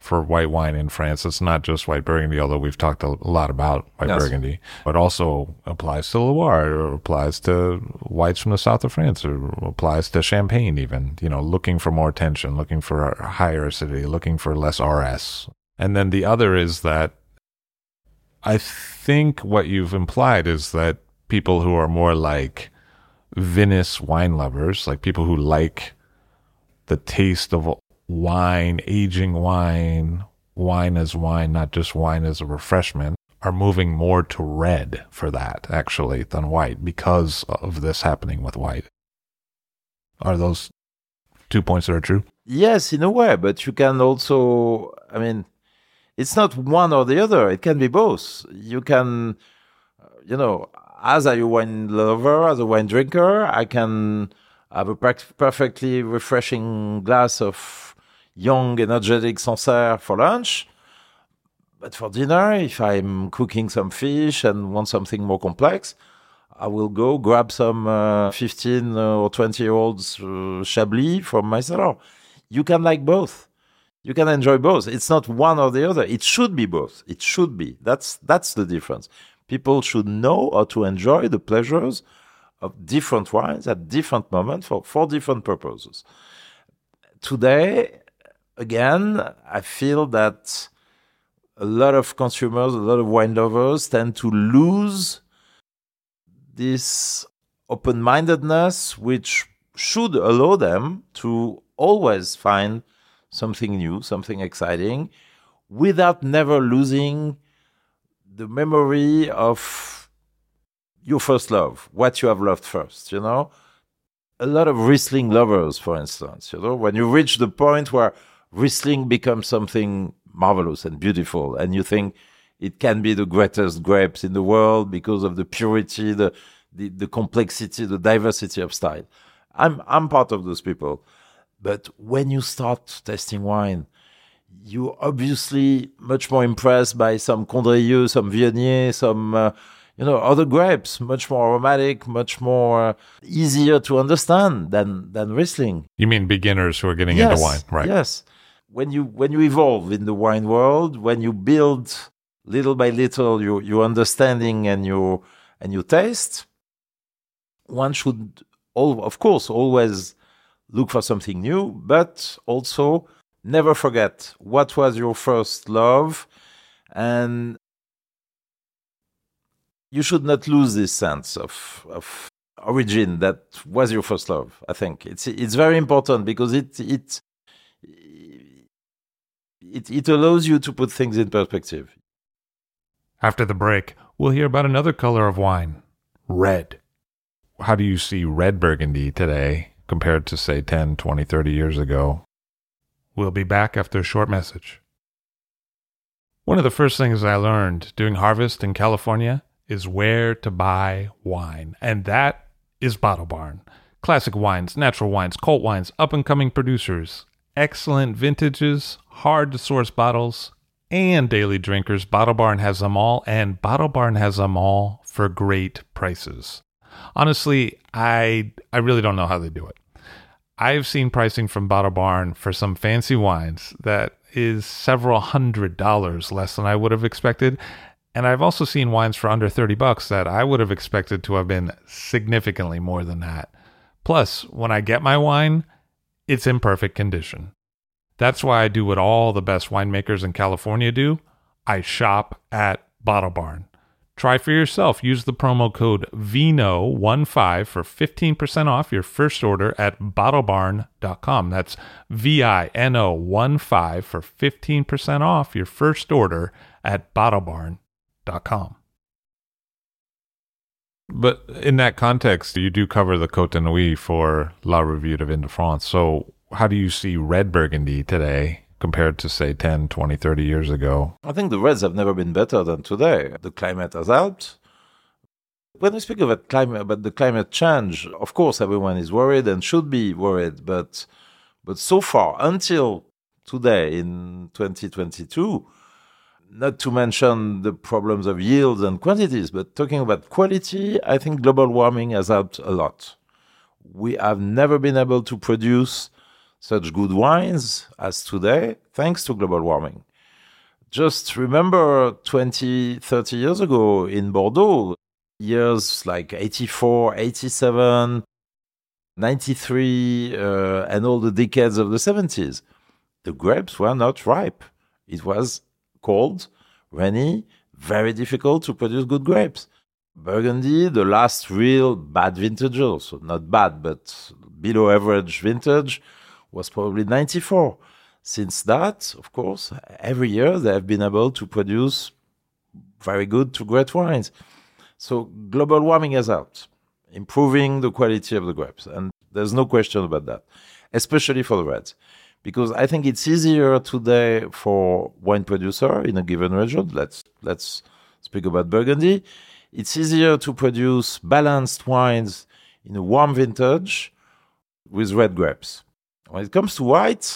for white wine in France. It's not just white Burgundy, although we've talked a lot about white Burgundy. It also applies to Loire, or applies to whites from the south of France, or applies to Champagne even, looking for more tension, looking for higher acidity, looking for less RS. And then the other is that I think what you've implied is that people who are more like vinous wine lovers, like people who like the taste of wine, aging wine, wine as wine, not just wine as a refreshment, are moving more to red for that, actually, than white, because of this happening with white. Are those 2 points that are true? Yes, in a way, but you can also, it's not one or the other. It can be both. You can, as a wine lover, as a wine drinker, I can have a perfectly refreshing glass of young, energetic Sancerre for lunch. But for dinner, if I'm cooking some fish and want something more complex, I will go grab some 15 or 20-year-old Chablis from my cellar. You can like both. You can enjoy both. It's not one or the other. It should be both. It should be. That's the difference. People should know how to enjoy the pleasures of different wines at different moments for different purposes. Today, again, I feel that a lot of consumers, a lot of wine lovers tend to lose this open-mindedness, which should allow them to always find something new, something exciting, without never losing the memory of your first love, what you have loved first, A lot of Riesling lovers, for instance, when you reach the point where Riesling becomes something marvelous and beautiful, and you think it can be the greatest grapes in the world because of the purity, the complexity, the diversity of style. I'm part of those people. But when you start tasting wine, you're obviously much more impressed by some Condrieu, some Viognier, some other grapes, much more aromatic, much more easier to understand than Riesling. You mean beginners who are getting into wine, right? Yes. When you evolve in the wine world, when you build little by little your understanding and your taste, one should, of course, always look for something new, but also never forget what was your first love, and you should not lose this sense of origin that was your first love. I think it's very important because it allows you to put things in perspective. After the break, we'll hear about another color of wine, red. How do you see red Burgundy today compared to, say, 10, 20, 30 years ago? We'll be back after a short message. One of the first things I learned doing harvest in California is where to buy wine, and that is Bottle Barn. Classic wines, natural wines, cult wines, up-and-coming producers, excellent vintages, hard-to-source bottles, and daily drinkers. Bottle Barn has them all, and Bottle Barn has them all for great prices. Honestly, I really don't know how they do it. I've seen pricing from Bottle Barn for some fancy wines that is several $100s less than I would have expected. And I've also seen wines for under $30 that I would have expected to have been significantly more than that. Plus, when I get my wine, it's in perfect condition. That's why I do what all the best winemakers in California do. I shop at Bottle Barn. Try for yourself. Use the promo code VINO15 for 15% off your first order at bottlebarn.com. That's VINO15 for 15% off your first order at bottlebarn.com. But in that context, you do cover the Côte de Nuits for La Revue de Vin de France. So how do you see red Burgundy today compared to, say, 10, 20, 30 years ago? I think the reds have never been better than today. The climate has helped. When we speak of the climate change, of course, everyone is worried and should be worried. But so far, until today in 2022, not to mention the problems of yields and quantities, but talking about quality, I think global warming has helped a lot. We have never been able to produce such good wines as today, thanks to global warming. Just remember 20, 30 years ago in Bordeaux, years like 84, 87, 93, and all the decades of the 70s, the grapes were not ripe. It was cold, rainy, very difficult to produce good grapes. Burgundy, the last real bad vintage, so not bad, but below average vintage, was probably 94. Since that, of course, every year they have been able to produce very good to great wines. So global warming has helped, improving the quality of the grapes. And there's no question about that, especially for the reds. Because I think it's easier today for wine producer in a given region. Let's speak about Burgundy. It's easier to produce balanced wines in a warm vintage with red grapes. When it comes to white,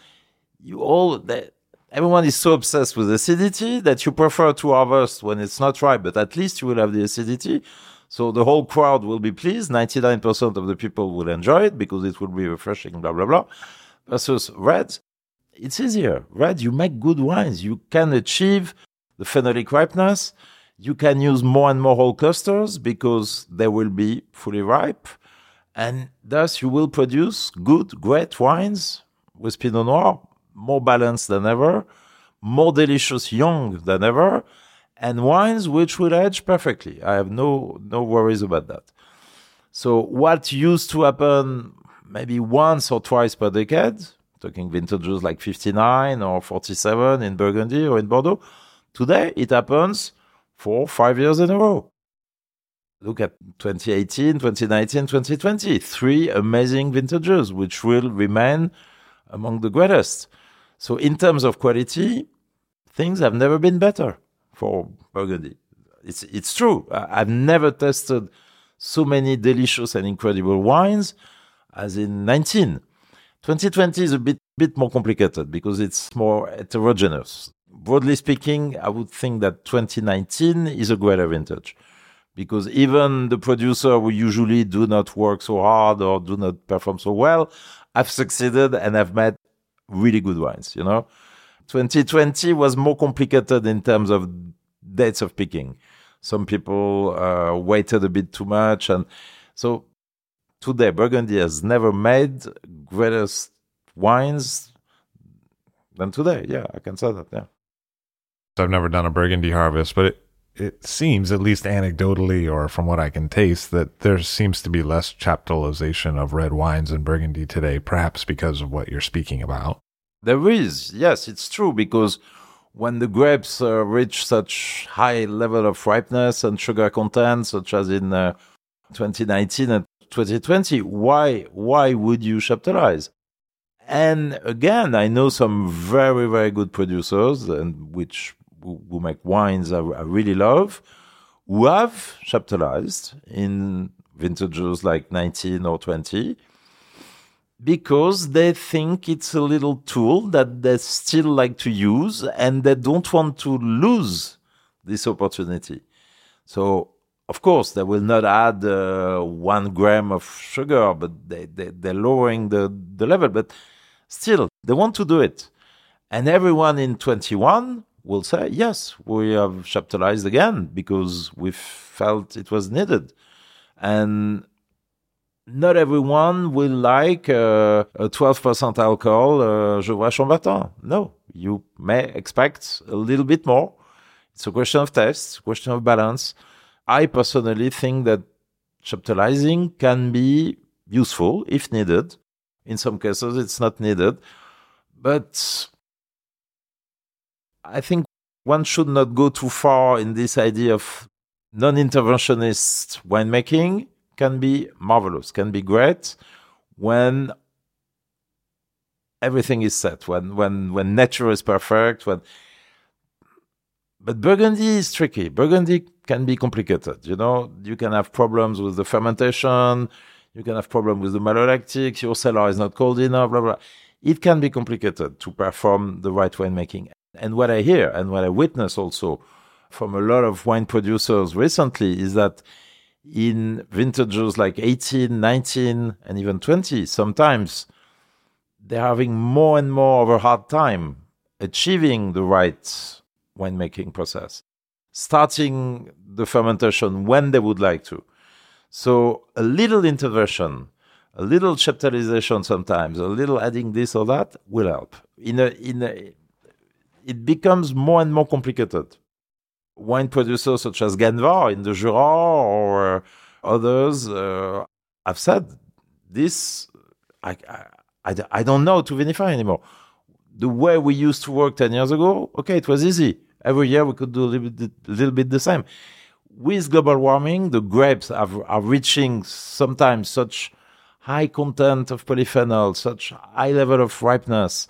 everyone is so obsessed with acidity that you prefer to harvest when it's not ripe, but at least you will have the acidity. So the whole crowd will be pleased. 99% of the people will enjoy it because it will be refreshing, blah, blah, blah. Versus red, it's easier. Red, you make good wines. You can achieve the phenolic ripeness. You can use more and more whole clusters because they will be fully ripe. And thus you will produce good, great wines with Pinot Noir, more balanced than ever, more delicious young than ever, and wines which will age perfectly. I have no worries about that. So what used to happen maybe once or twice per decade, talking vintages like 59 or 47 in Burgundy or in Bordeaux, today it happens 4 or 5 years in a row. Look at 2018, 2019, 2020. 3 amazing vintages which will remain among the greatest. So in terms of quality, things have never been better for Burgundy. It's true. I've never tasted so many delicious and incredible wines as in 19. 2020 is a bit more complicated because it's more heterogeneous. Broadly speaking, I would think that 2019 is a greater vintage because even the producer who usually do not work so hard or do not perform so well have succeeded and have made really good wines, 2020 was more complicated in terms of dates of picking. Some people waited a bit too much. And so today, Burgundy has never made greatest wines than today. Yeah, I can say that, yeah. I've never done a Burgundy harvest, but it seems, at least anecdotally or from what I can taste, that there seems to be less chaptalization of red wines in Burgundy today, perhaps because of what you're speaking about. There is, yes, it's true, because when the grapes reach such high level of ripeness and sugar content, such as in 2019 and 2020, why would you chaptalize? And again, I know some very, very good producers and who make wines I really love, who have chaptalized in vintages like 19 or 20 because they think it's a little tool that they still like to use and they don't want to lose this opportunity. So, of course, they will not add 1 gram of sugar, but they're lowering the level. But still, they want to do it. And everyone in 21 will say, yes, we have chaptalized again because we felt it was needed. And not everyone will like a 12% alcohol Gevrey Chambertin. No, you may expect a little bit more. It's a question of taste, a question of balance. I personally think that chaptalizing can be useful if needed. In some cases, it's not needed. But I think one should not go too far in this idea of non-interventionist winemaking. Can be marvelous, can be great when everything is set, when nature is perfect. But Burgundy is tricky. Burgundy can be complicated. You can have problems with the fermentation. You can have problems with the malolactics. Your cellar is not cold enough, blah, blah. It can be complicated to perform the right winemaking. And what I hear and what I witness also from a lot of wine producers recently is that in vintages like 18, 19, and even 20, sometimes they're having more and more of a hard time achieving the right winemaking process, starting the fermentation when they would like to. So a little intervention, a little chaptalization sometimes, a little adding this or that will help. It becomes more and more complicated. Wine producers such as Ganvar in the Jura or others have said this, I don't know to vinify anymore. The way we used to work 10 years ago, okay, it was easy. Every year we could do a little bit the same. With global warming, the grapes are reaching sometimes such high content of polyphenol, such high level of ripeness.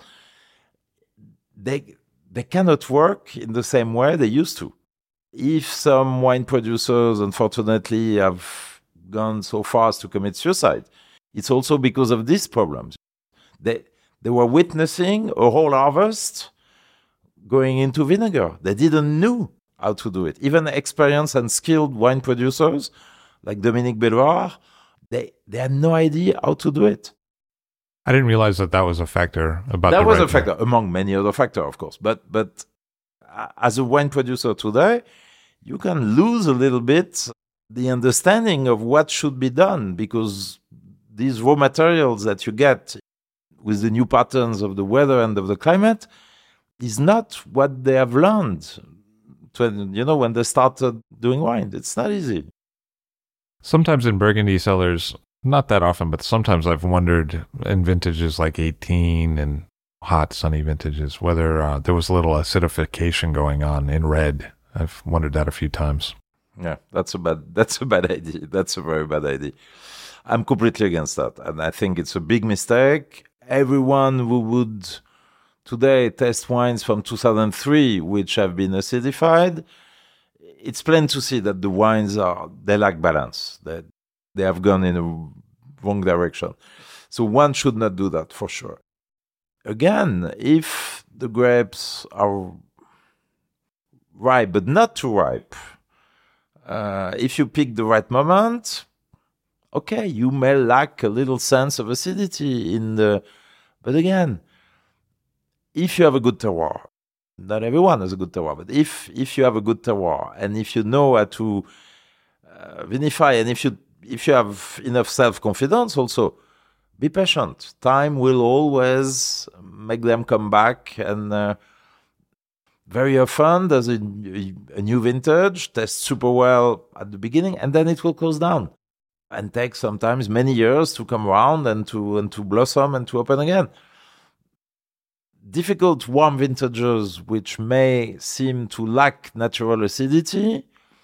They cannot work in the same way they used to. If some wine producers, unfortunately, have gone so far as to commit suicide, it's also because of these problems. They were witnessing a whole harvest going into vinegar. They didn't know how to do it. Even experienced and skilled wine producers like Dominique Belloir, they had no idea how to do it. I didn't realize that was a factor. That was a factor, among many other factors, of course. But as a wine producer today, you can lose a little bit the understanding of what should be done, because these raw materials that you get with the new patterns of the weather and of the climate is not what they have learned when they started doing wine. It's not easy. Sometimes in Burgundy cellars, not that often, but sometimes I've wondered in vintages like 18 and hot, sunny vintages, whether there was a little acidification going on in red. I've wondered that a few times. Yeah, that's a bad idea. That's a very bad idea. I'm completely against that. And I think it's a big mistake. Everyone who would today test wines from 2003, which have been acidified, it's plain to see that the wines they lack balance. That they have gone in a wrong direction. So one should not do that for sure. Again, if the grapes are ripe but not too ripe, if you pick the right moment, okay, you may lack a little sense of acidity but again, if you have a good terroir, not everyone has a good terroir, but if you have a good terroir and if you know how to vinify, and if you have enough self-confidence also, be patient. Time will always make them come back, and very often there's a new vintage tests super well at the beginning, and then it will close down and take sometimes many years to come around and to blossom and to open again. Difficult warm vintages which may seem to lack natural acidity,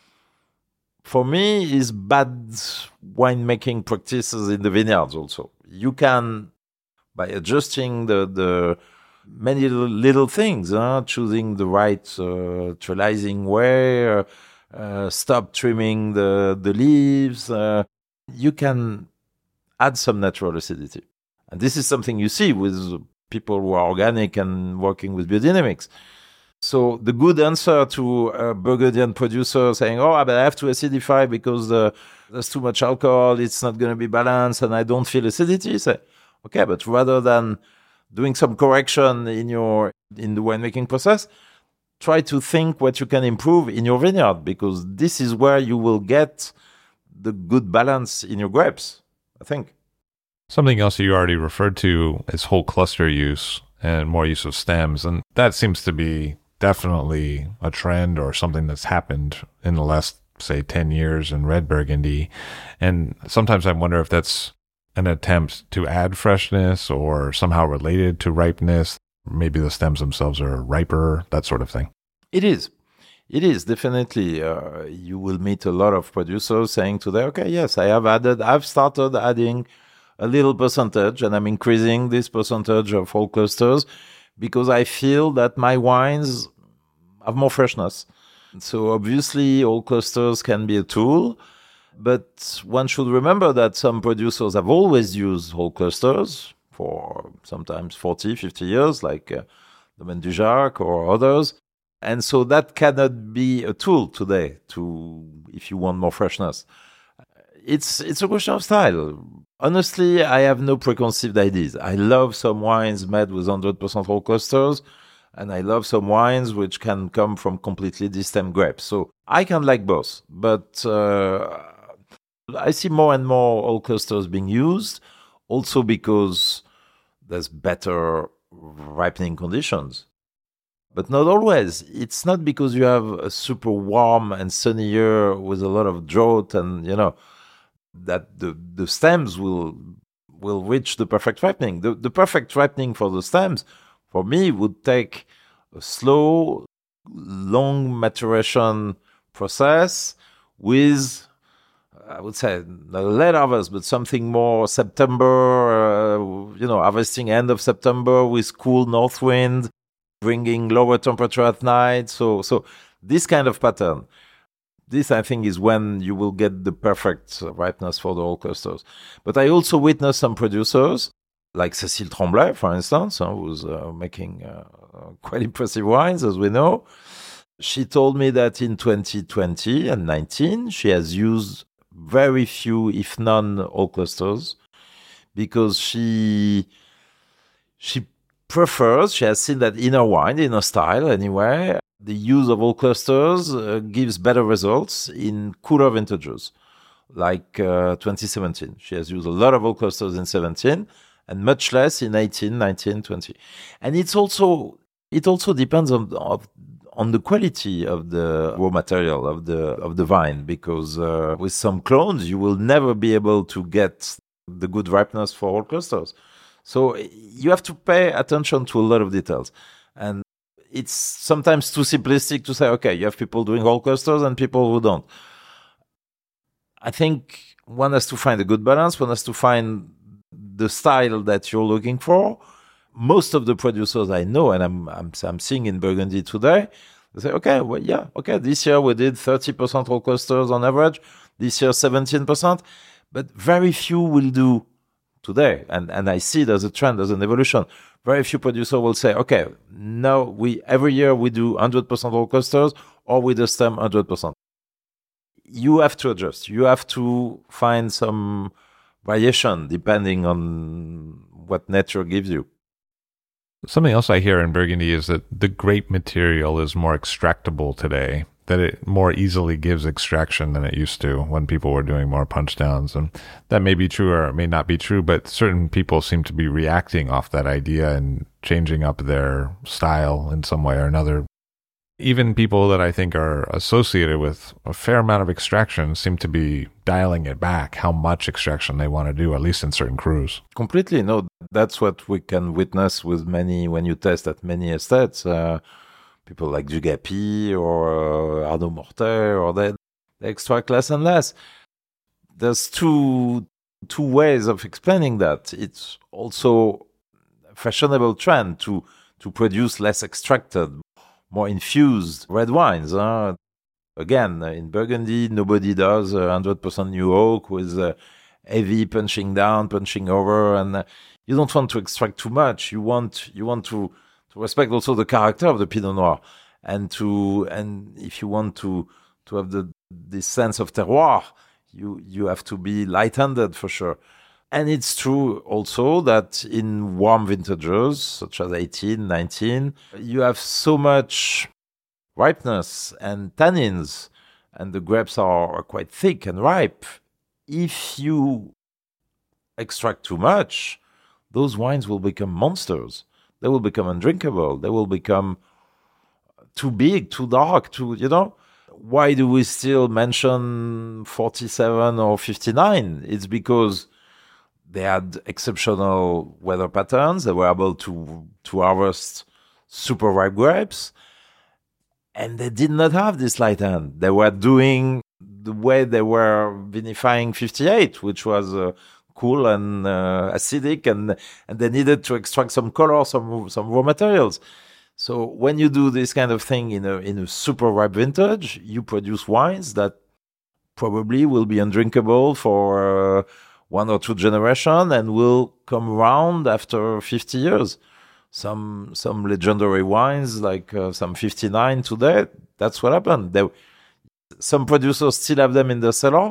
for me, is bad winemaking practices in the vineyards also. You can, by adjusting the many little things, choosing the right trellising way, stop trimming the leaves, you can add some natural acidity. And this is something you see with people who are organic and working with biodynamics. So the good answer to a Burgundian producer saying, but I have to acidify because there's too much alcohol, it's not going to be balanced, and I don't feel acidity, say, okay, but rather than doing some correction in the winemaking process, try to think what you can improve in your vineyard, because this is where you will get the good balance in your grapes, I think. Something else you already referred to is whole cluster use and more use of stems, and that seems to be definitely a trend or something that's happened in the last, say, 10 years in red Burgundy. And sometimes I wonder if that's an attempt to add freshness or somehow related to ripeness. Maybe the stems themselves are riper, that sort of thing. It is definitely. You will meet a lot of producers saying today, okay, yes, I've started adding a little percentage, and I'm increasing this percentage of whole clusters because I feel that my wines have more freshness. So obviously, whole clusters can be a tool, but one should remember that some producers have always used whole clusters for sometimes 40, 50 years, like Domaine du Jacques or others. And so that cannot be a tool today if you want more freshness. It's a question of style. Honestly, I have no preconceived ideas. I love some wines made with 100% whole clusters, and I love some wines which can come from completely destemmed grapes. So I can like both, but I see more and more whole clusters being used, also because there's better ripening conditions. But not always. It's not because you have a super warm and sunny year with a lot of drought and, that the stems will reach the perfect ripening. The perfect ripening for the stems, for me, would take a slow, long maturation process with, I would say, not a late harvest, but something more September, harvesting end of September with cool north wind, bringing lower temperature at night. So this kind of pattern. This, I think, is when you will get the perfect ripeness for the whole clusters. But I also witnessed some producers, like Cécile Tremblay, for instance, who's making quite impressive wines, as we know. She told me that in 2020 and 19, she has used very few, if none, whole clusters, because she prefers, she has seen that in her wine, in her style anyway, the use of whole clusters gives better results in cooler vintages, like 2017. She has used a lot of whole clusters in 17 and much less in 18, 19, 20. And it also depends on the quality of the raw material of the vine, because with some clones you will never be able to get the good ripeness for whole clusters. So you have to pay attention to a lot of details. And it's sometimes too simplistic to say, okay, you have people doing whole clusters and people who don't. I think one has to find a good balance. One has to find the style that you're looking for. Most of the producers I know, and I'm seeing in Burgundy today, they say, okay, this year we did 30% whole clusters on average. This year, 17%. But very few will do today. And I see there's a trend, there's an evolution. Very few producers will say, okay, now every year we do 100% whole clusters, or with the stem 100%. You have to adjust. You have to find some variation depending on what nature gives you. Something else I hear in Burgundy is that the grape material is more extractable today, that it more easily gives extraction than it used to when people were doing more punch downs. And that may be true or it may not be true, but certain people seem to be reacting off that idea and changing up their style in some way or another. Even people that I think are associated with a fair amount of extraction seem to be dialing it back, how much extraction they want to do, at least in certain crus. Completely. No, that's what we can witness with when you test at many estates. People like Dugapi or Arnaud Mortet, or they extract less and less. There's two ways of explaining that. It's also a fashionable trend to produce less extracted, more infused red wines. Again, in Burgundy, nobody does 100% new oak with heavy punching down, punching over, and you don't want to extract too much. You want to respect also the character of the Pinot Noir, and if you want to have this sense of terroir, you have to be light-handed for sure. And it's true also that in warm vintages, such as 18, 19, you have so much ripeness and tannins, and the grapes are quite thick and ripe. If you extract too much, those wines will become monsters. They will become undrinkable. They will become too big, too dark, Why do we still mention 47 or 59? It's because they had exceptional weather patterns. They were able to harvest super ripe grapes. And they did not have this light hand. They were doing the way they were vinifying 58, which was cool and acidic, and they needed to extract some color, some raw materials. So when you do this kind of thing in a super ripe vintage, you produce wines that probably will be undrinkable for 1 or 2 generations and will come around after 50 years. Some legendary wines, like some 59 today, that's what happened. Some producers still have them in the cellar,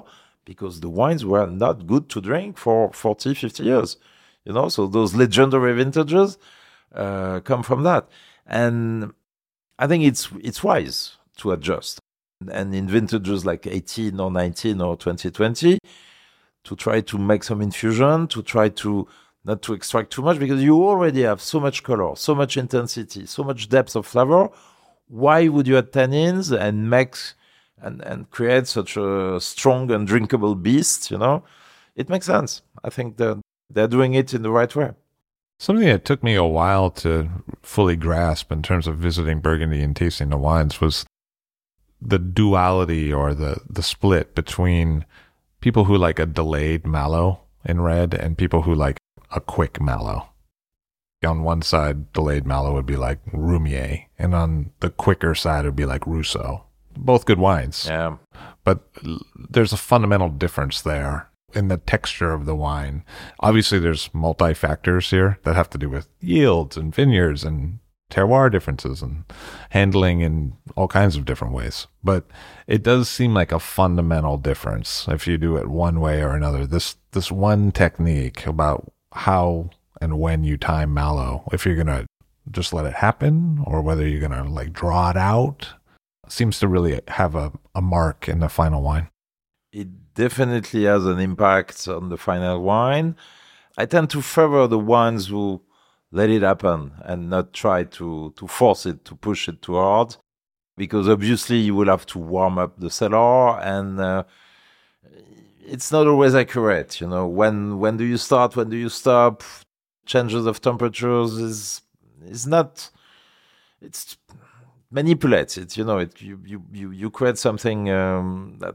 because the wines were not good to drink for 40, 50 years. So those legendary vintages come from that. And I think it's wise to adjust. And in vintages like 18 or 19 or 2020, to try to make some infusion, to try to not to extract too much, because you already have so much color, so much intensity, so much depth of flavor. Why would you add tannins and make and create such a strong and drinkable beast? It makes sense. I think that they're doing it in the right way. Something that took me a while to fully grasp in terms of visiting Burgundy and tasting the wines was the duality or the split between people who like a delayed Malo in red and people who like a quick Malo. On one side, delayed Malo would be like Roumier, and on the quicker side, it would be like Rousseau. Both good wines. Yeah. But there's a fundamental difference there in the texture of the wine. Obviously, there's multi-factors here that have to do with yields and vineyards and terroir differences and handling in all kinds of different ways. But it does seem like a fundamental difference if you do it one way or another. This one technique about how and when you time Malo, if you're going to just let it happen or whether you're going to like draw it out, seems to really have a mark in the final wine. It definitely has an impact on the final wine. I tend to favor the wines who let it happen and not try to force it, to push it too hard, because obviously you will have to warm up the cellar, and it's not always accurate. When do you start? When do you stop? Changes of temperatures is not. It's manipulates it. You create something that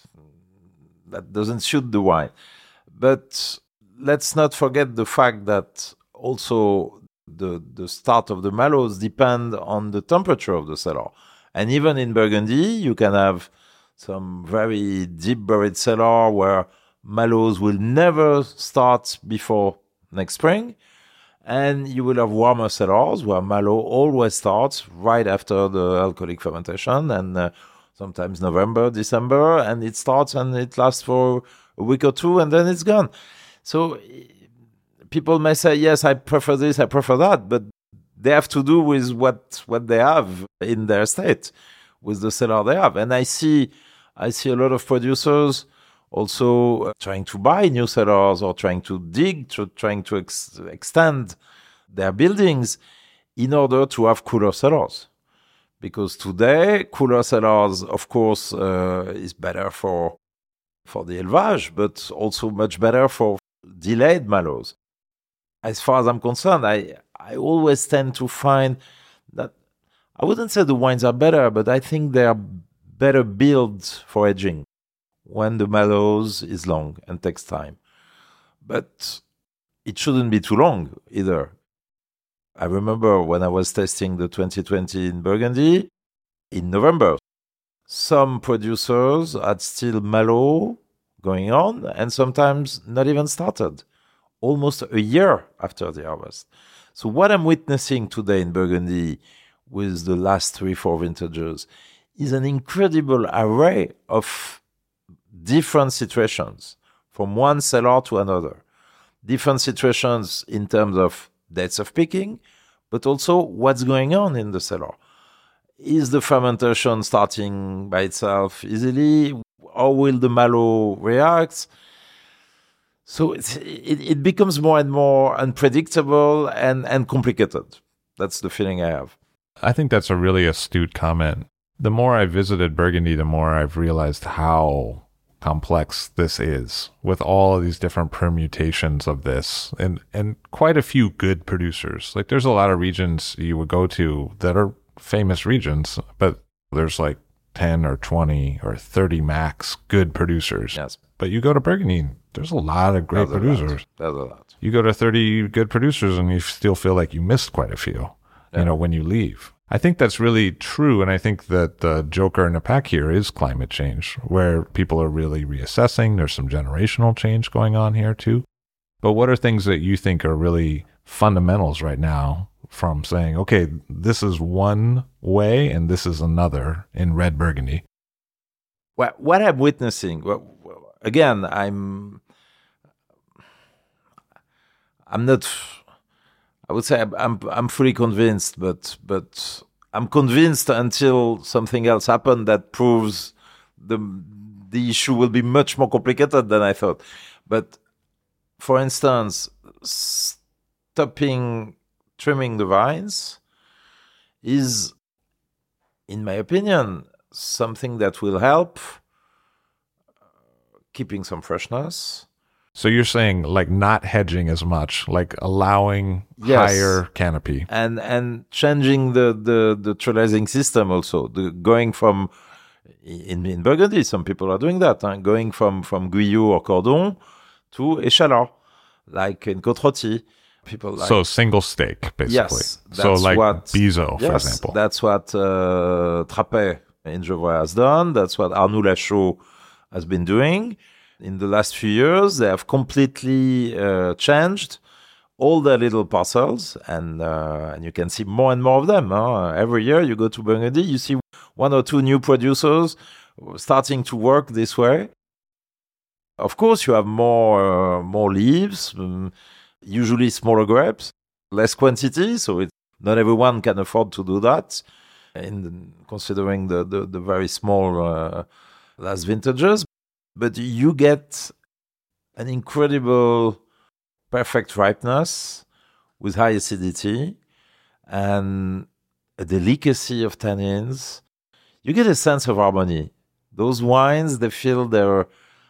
doesn't suit the wine. But let's not forget the fact that also the start of the Malos depend on the temperature of the cellar. And even in Burgundy, you can have some very deep buried cellar where Malos will never start before next spring. And you will have warmer cellars where Malo always starts right after the alcoholic fermentation, and sometimes November, December, and it starts and it lasts for a week or two, and then it's gone. So people may say, yes, I prefer this, I prefer that, but they have to do with what they have in their state, with the cellar they have. And I see a lot of producers also trying to buy new cellars or trying to dig, trying to extend their buildings in order to have cooler cellars. Because today, cooler cellars, of course, is better for the élevage, but also much better for delayed Malos. As far as I'm concerned, I always tend to find that, I wouldn't say the wines are better, but I think they are better built for aging when the Malos is long and takes time. But it shouldn't be too long either. I remember when I was testing the 2020 in Burgundy, in November, some producers had still Malo going on and sometimes not even started, almost a year after the harvest. So what I'm witnessing today in Burgundy with the last 3-4 vintages is an incredible array of different situations from one cellar to another. Different situations in terms of dates of picking, but also what's going on in the cellar. Is the fermentation starting by itself easily? How will the Malo react? So it becomes more and more unpredictable and complicated. That's the feeling I have. I think that's a really astute comment. The more I visited Burgundy, the more I've realized how complex this is, with all of these different permutations of this, and quite a few good producers. Like, there's a lot of regions you would go to that are famous regions, but there's like 10 or 20 or 30 max good producers. Yes. But you go to Burgundy, there's a lot of great producers. There's a lot. You go to 30 good producers and you still feel like you missed quite a few, when you leave. I think that's really true, and I think that the joker in the pack here is climate change, where people are really reassessing. There's some generational change going on here too. But what are things that you think are really fundamentals right now from saying, okay, this is one way and this is another in red Burgundy? Well, what I'm witnessing, again, I'm not. I would say I'm fully convinced, but I'm convinced until something else happened that proves the issue will be much more complicated than I thought. But for instance, stopping trimming the vines is, in my opinion, something that will help keeping some freshness. So you're saying like not hedging as much, like allowing higher canopy. And changing the trellising system also. Going from, in Burgundy, some people are doing that, going from Guyot or Cordon to Échalas, like in Côte-Rôtie. People like, so single stake, basically. Yes, so like Bizot, for example. That's what Trappet in Gevrey has done. That's what Arnoux Lachaud has been doing. In the last few years, they have completely changed all their little parcels, and you can see more and more of them. Every year you go to Burgundy, you see one or two new producers starting to work this way. Of course, you have more leaves, usually smaller grapes, less quantity, so not everyone can afford to do that, considering the very small last vintages. But you get an incredible perfect ripeness with high acidity and a delicacy of tannins. You get a sense of harmony. Those wines, they feel they're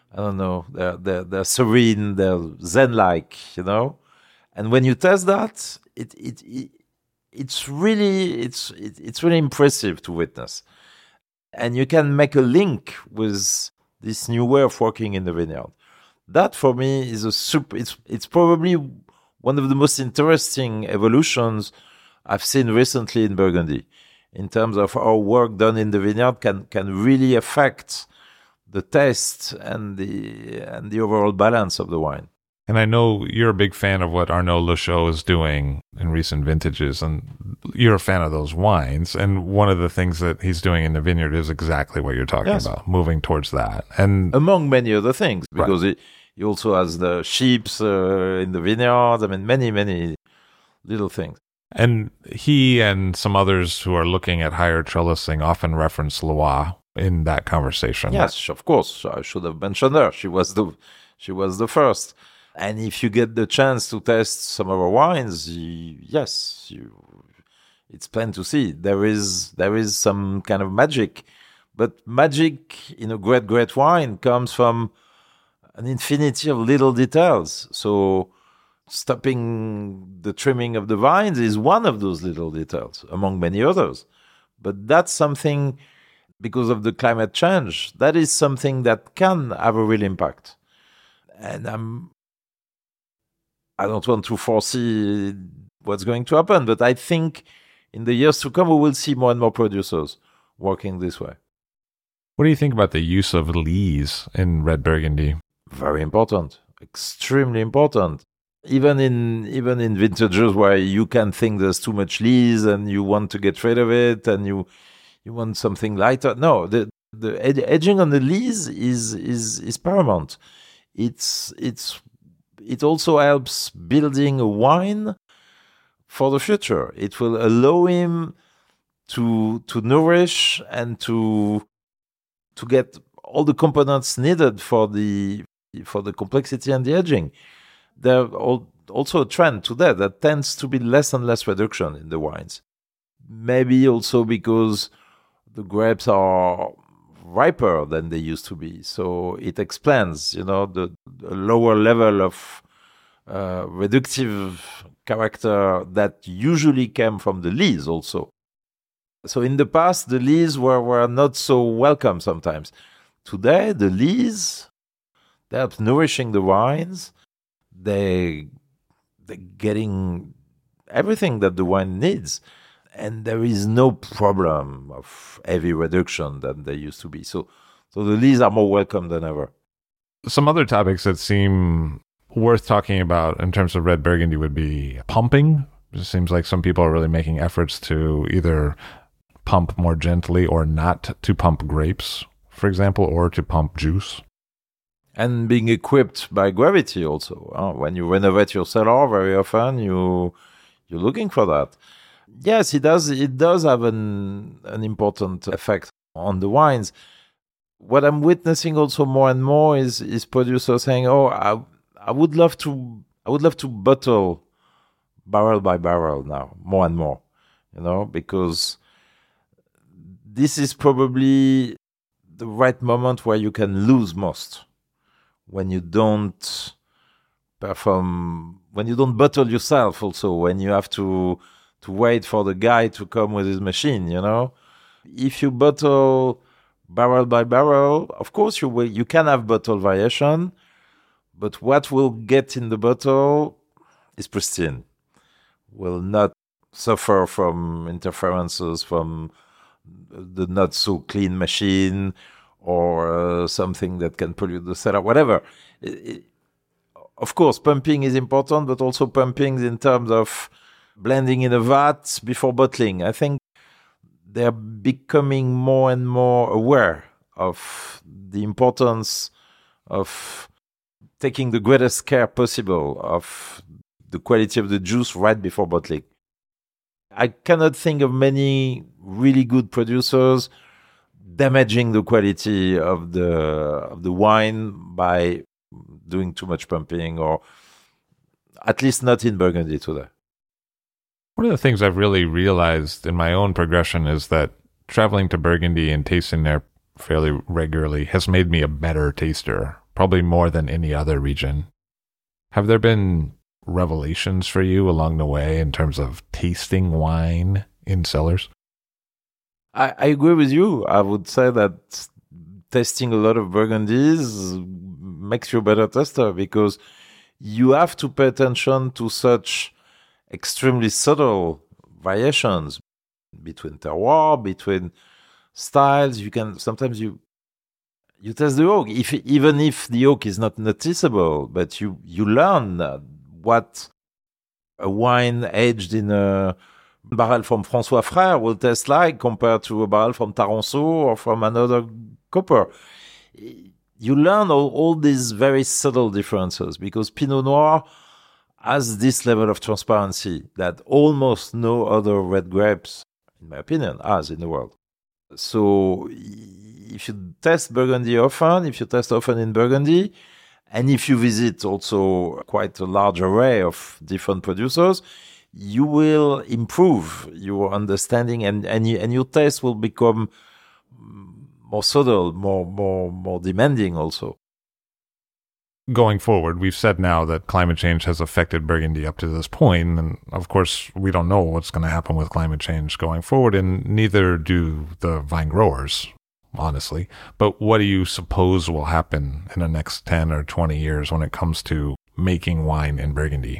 serene, they're zen-like, And when you taste that, it's really impressive to witness. And you can make a link with this new way of working in the vineyard. That for me is it's probably one of the most interesting evolutions I've seen recently in Burgundy, in terms of how work done in the vineyard can really affect the taste and the overall balance of the wine. And I know you're a big fan of what Arnoux Lachaud is doing in recent vintages, and you're a fan of those wines. And one of the things that he's doing in the vineyard is exactly what you're talking about, moving towards that. And among many other things, because he also has the sheeps in the vineyard. I mean, many, many little things. And he and some others who are looking at higher trellising often reference Loire in that conversation. Yes, of course. I should have mentioned her. She was the first. And if you get the chance to taste some of our wines, it's plain to see there is some kind of magic. But magic in a great wine comes from an infinity of little details. So stopping the trimming of the vines is one of those little details, among many others. But that's something, because of the climate change, that is something that can have a real impact. And I don't want to foresee what's going to happen, but I think in the years to come, we will see more and more producers working this way. What do you think about the use of lees in red Burgundy? Very important, extremely important. Even in vintages where you can think there's too much lees and you want to get rid of it and you want something lighter. No, the edging on the lees is paramount. It also helps building a wine for the future. It will allow him to nourish and to get all the components needed for the complexity and the aging. There's also a trend today that tends to be less and less reduction in the wines. Maybe also because the grapes are riper than they used to be. So it explains, the lower level of reductive character that usually came from the lees also. So in the past, the lees were not so welcome sometimes. Today, the lees, they help nourishing the wines. They're getting everything that the wine needs. And there is no problem of heavy reduction than there used to be. So the lees are more welcome than ever. Some other topics that seem worth talking about in terms of red Burgundy would be pumping. It seems like some people are really making efforts to either pump more gently or not to pump grapes, for example, or to pump juice. and being equipped by gravity also. When you renovate your cellar, very often you're looking for that. Yes, it does. It does have an important effect on the wines. What I'm witnessing also more and more is producers saying, "Oh, I would love to bottle barrel by barrel now, more and more, because this is probably the right moment where you can lose most, when you don't perform, when you don't bottle yourself also, when you have to wait for the guy to come with his machine, If you bottle barrel by barrel, of course you can have bottle variation, but what will get in the bottle is pristine, will not suffer from interferences from the not so clean machine or something that can pollute the cellar, whatever. Of course, pumping is important, but also pumping in terms of blending in a vat before bottling. I think they're becoming more and more aware of the importance of taking the greatest care possible of the quality of the juice right before bottling. I cannot think of many really good producers damaging the quality of the wine by doing too much pumping, or at least not in Burgundy today. One of the things I've really realized in my own progression is that traveling to Burgundy and tasting there fairly regularly has made me a better taster, probably more than any other region. Have there been revelations for you along the way in terms of tasting wine in cellars? I agree with you. I would say that tasting a lot of Burgundies makes you a better tester, because you have to pay attention to such extremely subtle variations between terroir, between styles. You can sometimes you test the oak, even if the oak is not noticeable, but you learn what a wine aged in a barrel from François Frère will taste like compared to a barrel from Taranceau or from another copper. You learn all these very subtle differences, because Pinot Noir has this level of transparency that almost no other red grapes, in my opinion, has in the world. So if you test Burgundy often, if you test often in Burgundy, and if you visit also quite a large array of different producers, you will improve your understanding, and your taste will become more subtle, more demanding also. Going forward, we've said now that climate change has affected Burgundy up to this point, and of course we don't know what's going to happen with climate change going forward, and neither do the vine growers, honestly. But what do you suppose will happen in the next 10 or 20 years when it comes to making wine in Burgundy?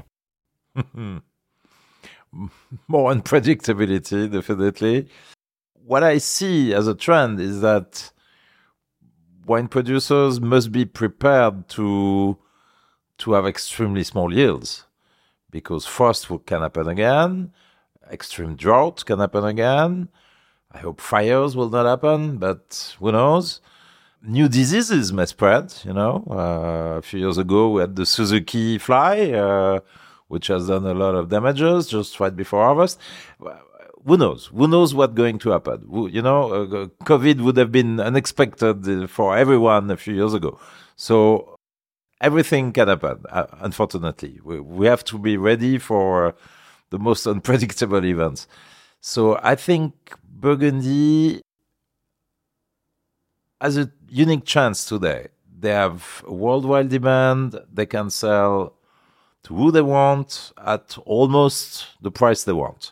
More unpredictability, definitely. What I see as a trend is that wine producers must be prepared to have extremely small yields, because frost can happen again, extreme drought can happen again. I hope fires will not happen, but who knows? New diseases may spread, A few years ago, we had the Suzuki fly, which has done a lot of damages just right before harvest. Who knows? Who knows what's going to happen? COVID would have been unexpected for everyone a few years ago. So everything can happen, unfortunately. We have to be ready for the most unpredictable events. So I think Burgundy has a unique chance today. They have a worldwide demand. They can sell to who they want at almost the price they want.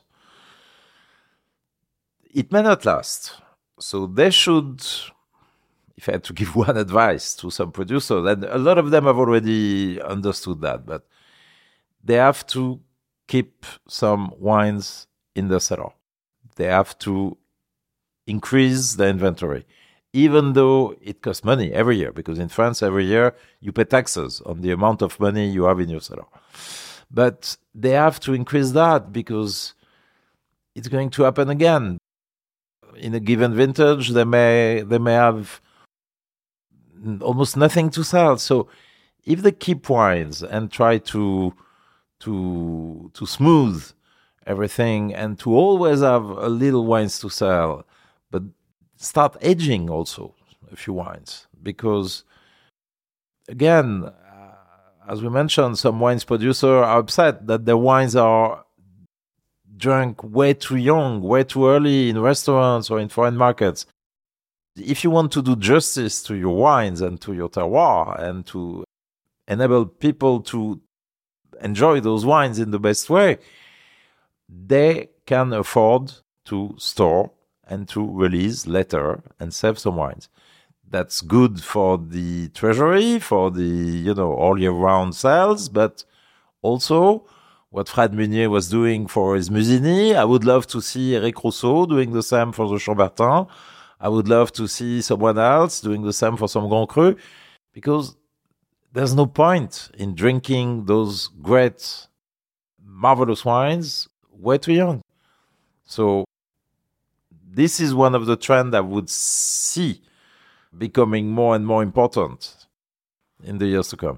It may not last. So they should, if I had to give one advice to some producers, and a lot of them have already understood that, but they have to keep some wines in the cellar. They have to increase the inventory, even though it costs money every year, because in France, every year, you pay taxes on the amount of money you have in your cellar. But they have to increase that, because it's going to happen again. In a given vintage, they may have almost nothing to sell. So if they keep wines and try to smooth everything and to always have a little wines to sell, but start aging also a few wines, because again, as we mentioned, some wines producers are upset that their wines are drunk way too young, way too early in restaurants or in foreign markets. If you want to do justice to your wines and to your terroir and to enable people to enjoy those wines in the best way, they can afford to store and to release later and save some wines. That's good for the treasury, for the, all year round sales, but also what Fred Munier was doing for his Musigny. I would love to see Éric Rousseau doing the same for the Chambertin. I would love to see someone else doing the same for some Grand Cru, because there's no point in drinking those great, marvelous wines way too young. So this is one of the trends I would see becoming more and more important in the years to come.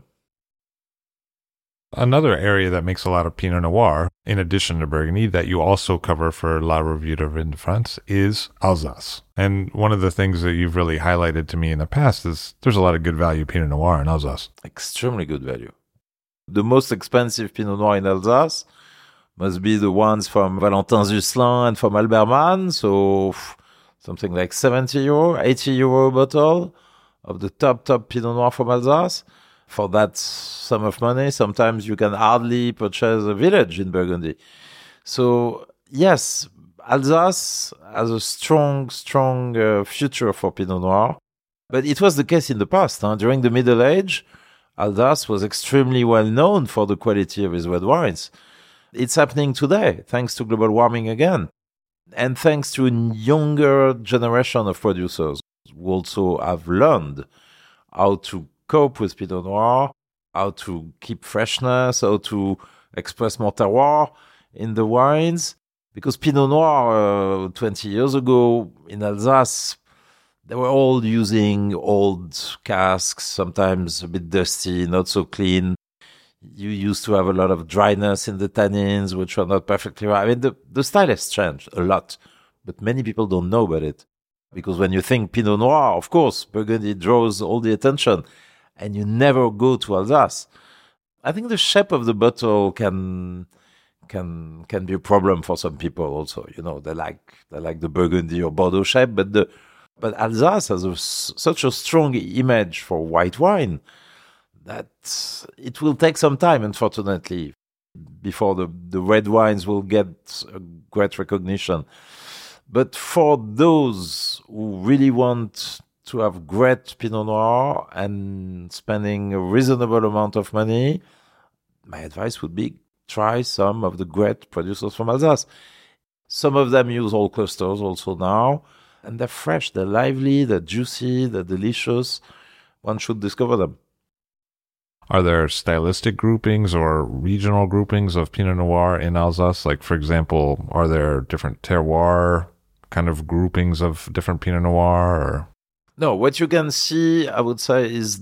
Another area that makes a lot of Pinot Noir, in addition to Burgundy, that you also cover for La Revue de Vin de France is Alsace. And one of the things that you've really highlighted to me in the past is there's a lot of good value Pinot Noir in Alsace. Extremely good value. The most expensive Pinot Noir in Alsace must be the ones from Valentin Zuslin and from Alberman. So something like 70 euro, 80 euro a bottle of the top Pinot Noir from Alsace. For that sum of money, sometimes you can hardly purchase a village in Burgundy. So, yes, Alsace has a strong future for Pinot Noir. But it was the case in the past. During the Middle Age, Alsace was extremely well known for the quality of his red wines. It's happening today, thanks to global warming again. And thanks to a younger generation of producers who also have learned how to cope with Pinot Noir, how to keep freshness, how to express more terroir in the wines. Because Pinot Noir, 20 years ago in Alsace, they were all using old casks, sometimes a bit dusty, not so clean. You used to have a lot of dryness in the tannins, which were not perfectly right. I mean, the style has changed a lot, but many people don't know about it. Because when you think Pinot Noir, of course, Burgundy draws all the attention. And you never go to Alsace. I think the shape of the bottle can be a problem for some people also. They like the Burgundy or Bordeaux shape, but Alsace has such a strong image for white wine that it will take some time, unfortunately, before the red wines will get a great recognition. But for those who really want to have great Pinot Noir and spending a reasonable amount of money, my advice would be try some of the great producers from Alsace. Some of them use all clusters also now, and they're fresh, they're lively, they're juicy, they're delicious. One should discover them. Are there stylistic groupings or regional groupings of Pinot Noir in Alsace? Like, for example, are there different terroir kind of groupings of different Pinot Noir? Or? No, what you can see, I would say, is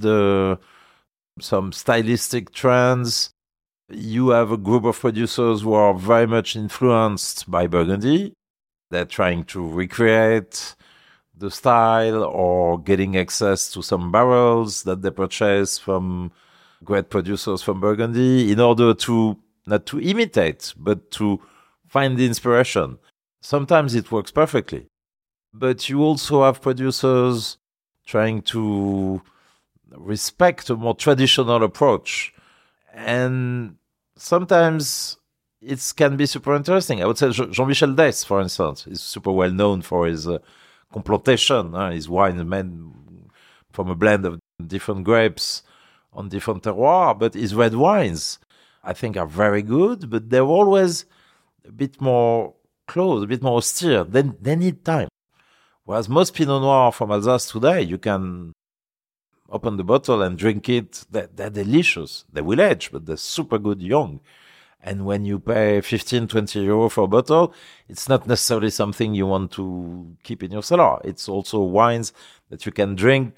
some stylistic trends. You have a group of producers who are very much influenced by Burgundy. They're trying to recreate the style or getting access to some barrels that they purchase from great producers from Burgundy in order to, not to imitate, but to find the inspiration. Sometimes it works perfectly. But you also have producers trying to respect a more traditional approach. And sometimes it can be super interesting. I would say Jean-Michel Dess, for instance, is super well known for his complantation, his wine made from a blend of different grapes on different terroirs. But his red wines, I think, are very good, but they're always a bit more close, a bit more austere. They need time. Whereas most Pinot Noir from Alsace today, you can open the bottle and drink it. They're delicious. They will age, but they're super good young. And when you pay 15, 20 euro for a bottle, it's not necessarily something you want to keep in your cellar. It's also wines that you can drink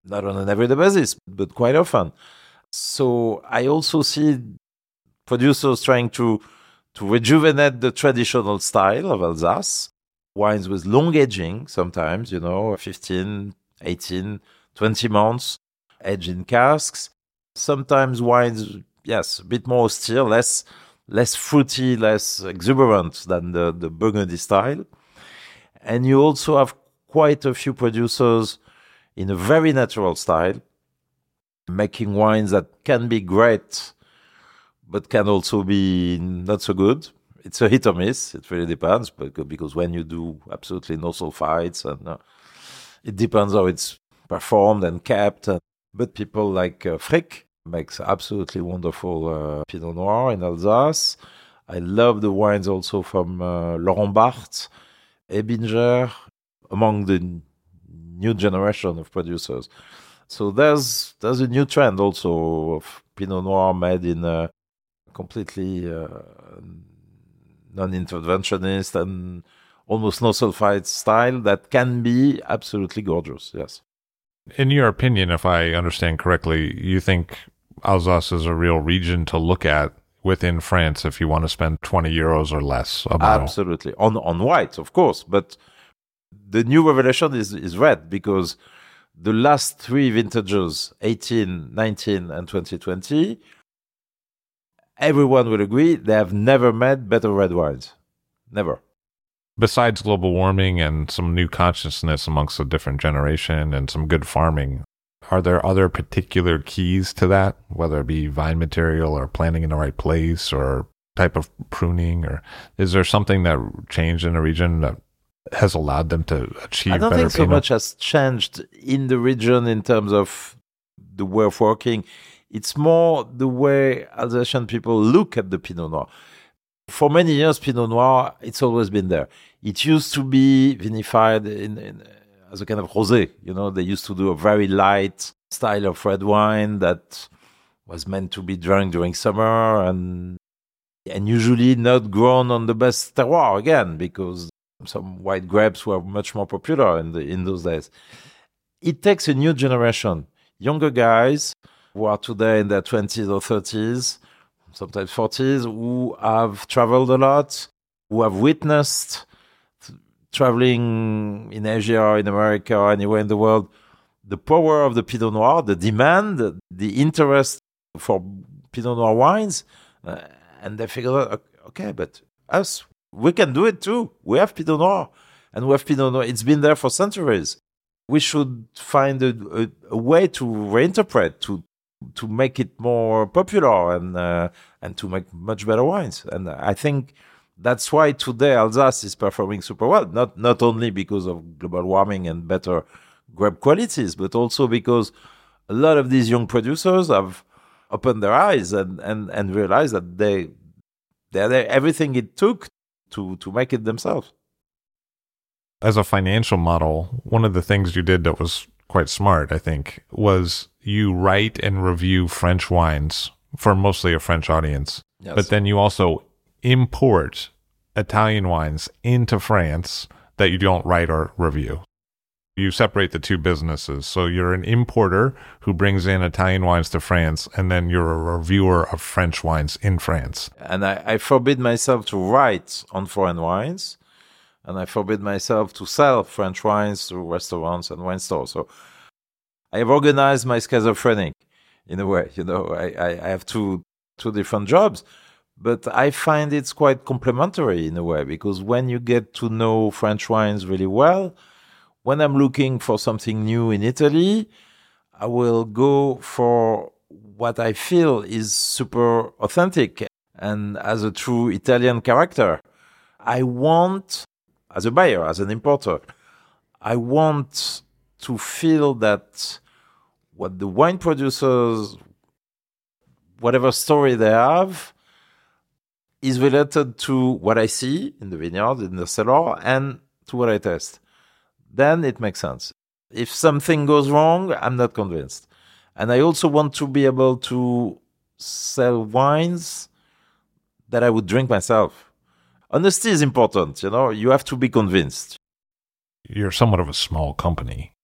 not on an everyday basis, but quite often. So I also see producers trying to rejuvenate the traditional style of Alsace, wines with long aging sometimes, 15, 18, 20 months, aged in casks. Sometimes wines, yes, a bit more austere, less fruity, less exuberant than the Burgundy style. And you also have quite a few producers in a very natural style, making wines that can be great, but can also be not so good. It's a hit or miss. It really depends, because when you do absolutely no sulfites, and it depends how it's performed and kept. But people like Frick makes absolutely wonderful Pinot Noir in Alsace. I love the wines also from Laurent Barthes, Ebinger, among the new generation of producers. So there's a new trend also of Pinot Noir made in a completely non-interventionist and almost no sulfite style that can be absolutely gorgeous, yes. In your opinion, if I understand correctly, you think Alsace is a real region to look at within France if you want to spend 20 euros or less a bottle? Absolutely. On white, of course. But the new revelation is red, because the last three vintages, 18, 19, and 2020, everyone will agree they have never made better red wines. Never. Besides global warming and some new consciousness amongst a different generation and some good farming, are there other particular keys to that, whether it be vine material or planting in the right place or type of pruning? Or is there something that changed in the region that has allowed them to achieve better? I don't think so Pinot? much has changed in the region in terms of the way of working. It's more the way Alsatian people look at the Pinot Noir. For many years, Pinot Noir, it's always been there. It used to be vinified as a kind of rosé. They used to do a very light style of red wine that was meant to be drunk during summer and usually not grown on the best terroir again, because some white grapes were much more popular in those days. It takes a new generation, younger guys who are today in their 20s or 30s, sometimes 40s, who have traveled a lot, who have witnessed traveling in Asia or in America or anywhere in the world, the power of the Pinot Noir, the demand, the interest for Pinot Noir wines, and they figure out, okay, but us, we can do it too. We have Pinot Noir, and we have Pinot Noir. It's been there for centuries. We should find a way to reinterpret, to make it more popular and to make much better wines. And I think that's why today Alsace is performing super well, not only because of global warming and better grape qualities, but also because a lot of these young producers have opened their eyes and realized that they had everything it took to make it themselves. As a financial model, one of the things you did that was quite smart, I think, was you write and review French wines for mostly a French audience. Yes. But then you also import Italian wines into France that you don't write or review. You separate the two businesses. So you're an importer who brings in Italian wines to France, and then you're a reviewer of French wines in France. And I forbid myself to write on foreign wines, and I forbid myself to sell French wines to restaurants and wine stores. So I have organized my schizophrenic in a way. I have two different jobs, but I find it's quite complementary in a way, because when you get to know French wines really well, when I'm looking for something new in Italy, I will go for what I feel is super authentic and as a true Italian character. I want, as a buyer, as an importer, I want to feel that what the wine producers, whatever story they have, is related to what I see in the vineyard, in the cellar, and to what I taste. Then it makes sense. If something goes wrong, I'm not convinced. And I also want to be able to sell wines that I would drink myself. Honesty is important, you have to be convinced. You're somewhat of a small company.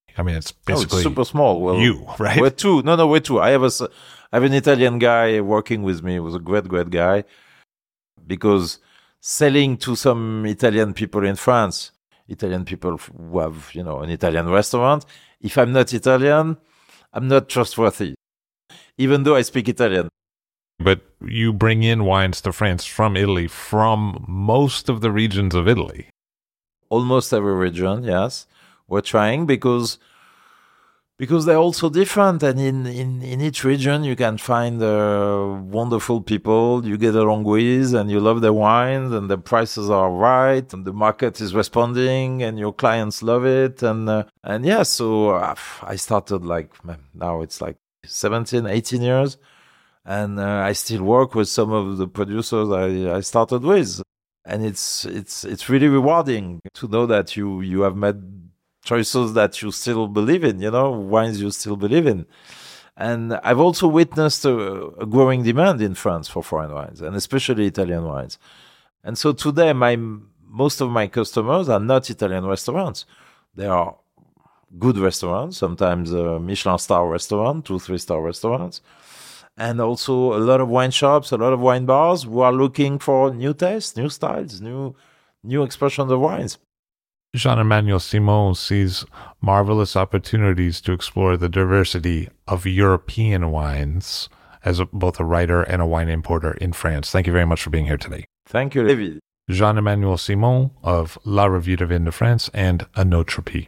I mean, it's Oh, basically it's super small. Well, you, right? we're two. No, we're two. I have an Italian guy working with me. He was a great guy. Because selling to some Italian people in France, Italian people who have, an Italian restaurant, if I'm not Italian, I'm not trustworthy, even though I speak Italian. But you bring in wines to France from Italy, from most of the regions of Italy. Almost every region, yes. We're trying because they're also different, and in each region you can find wonderful people you get along with, and you love their wines, and the prices are right, and the market is responding, and your clients love it, and yeah. So I started now it's 17, 18 years, and I still work with some of the producers I started with, and it's really rewarding to know that you have made choices that you still believe in, wines you still believe in. And I've also witnessed a growing demand in France for foreign wines, and especially Italian wines. And so today, most of my customers are not Italian restaurants. They are good restaurants, sometimes Michelin star restaurant, 2-3-star restaurants, and also a lot of wine shops, a lot of wine bars who are looking for new tastes, new styles, new expressions of wines. Jean-Emmanuel Simon sees marvelous opportunities to explore the diversity of European wines as both a writer and a wine importer in France. Thank you very much for being here today. Thank you, Levi. Jean-Emmanuel Simon of La Revue de Vin de France and Anotropie.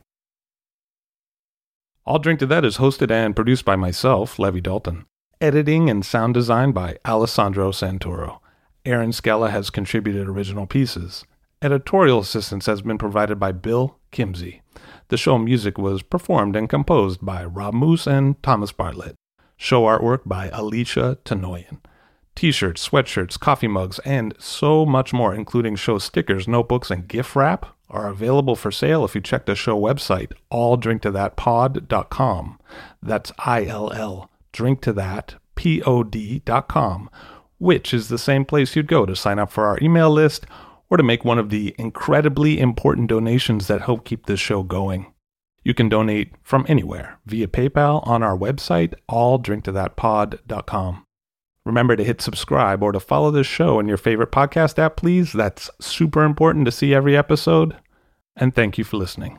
All Drink to That is hosted and produced by myself, Levi Dalton. Editing and sound design by Alessandro Santoro. Aaron Scala has contributed original pieces. Editorial assistance has been provided by Bill Kimsey. The show music was performed and composed by Rob Moose and Thomas Bartlett. Show artwork by Alicia Tenoyan. T-shirts, sweatshirts, coffee mugs, and so much more, including show stickers, notebooks, and gift wrap, are available for sale if you check the show website, alldrinktothatpod.com. That's ILL, drinktothatpod.com, which is the same place you'd go to sign up for our email list or to make one of the incredibly important donations that help keep this show going. You can donate from anywhere via PayPal on our website, alldrinktothatpod.com. Remember to hit subscribe or to follow this show in your favorite podcast app, please. That's super important to see every episode. And thank you for listening.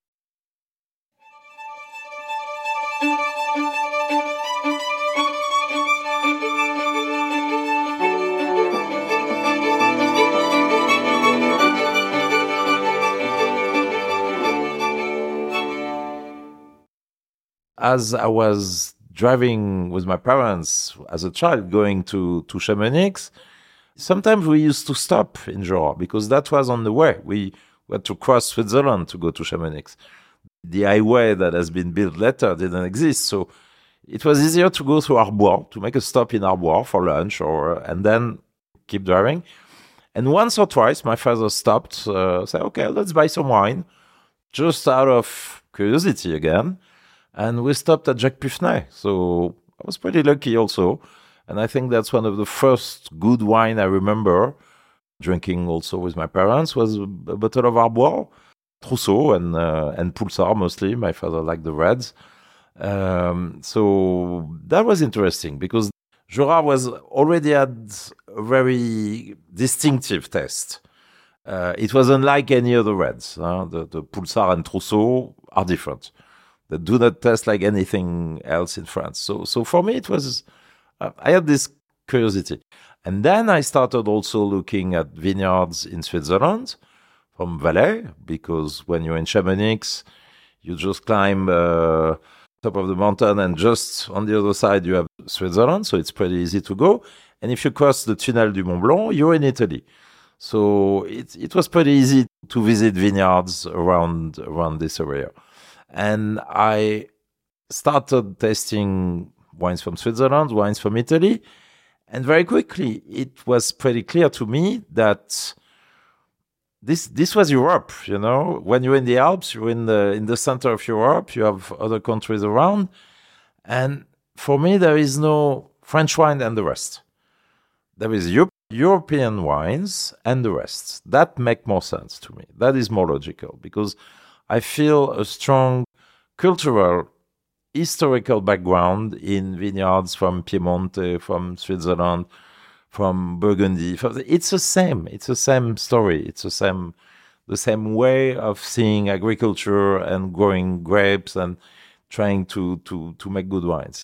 As I was driving with my parents as a child going to Chamonix, sometimes we used to stop in Jura because that was on the way. We had to cross Switzerland to go to Chamonix. The highway that has been built later didn't exist, so it was easier to go through Arbois, to make a stop in Arbois for lunch, and then keep driving. And once or twice, my father stopped, said, okay, let's buy some wine, just out of curiosity again. And we stopped at Jacques Pufnay. So I was pretty lucky also. And I think that's one of the first good wine I remember drinking also with my parents was a bottle of Arbois, Trousseau and Pulsar mostly. My father liked the reds. So that was interesting because Jura already had a very distinctive taste. It was unlike any other reds. The Pulsar and Trousseau are different. They do not taste like anything else in France. So for me, it was, I had this curiosity. And then I started also looking at vineyards in Switzerland from Valais, because when you're in Chamonix, you just climb top of the mountain and just on the other side you have Switzerland, so it's pretty easy to go. And if you cross the Tunnel du Mont Blanc, you're in Italy. So it was pretty easy to visit vineyards around this area. And I started tasting wines from Switzerland, wines from Italy. And very quickly, it was pretty clear to me that this was Europe, you know. When you're in the Alps, you're in the center of Europe, you have other countries around. And for me, there is no French wine and the rest. There is European wines and the rest. That make more sense to me. That is more logical because I feel a strong cultural, historical background in vineyards from Piemonte, from Switzerland, from Burgundy. It's the same. It's the same story. It's the same way of seeing agriculture and growing grapes and trying to make good wines.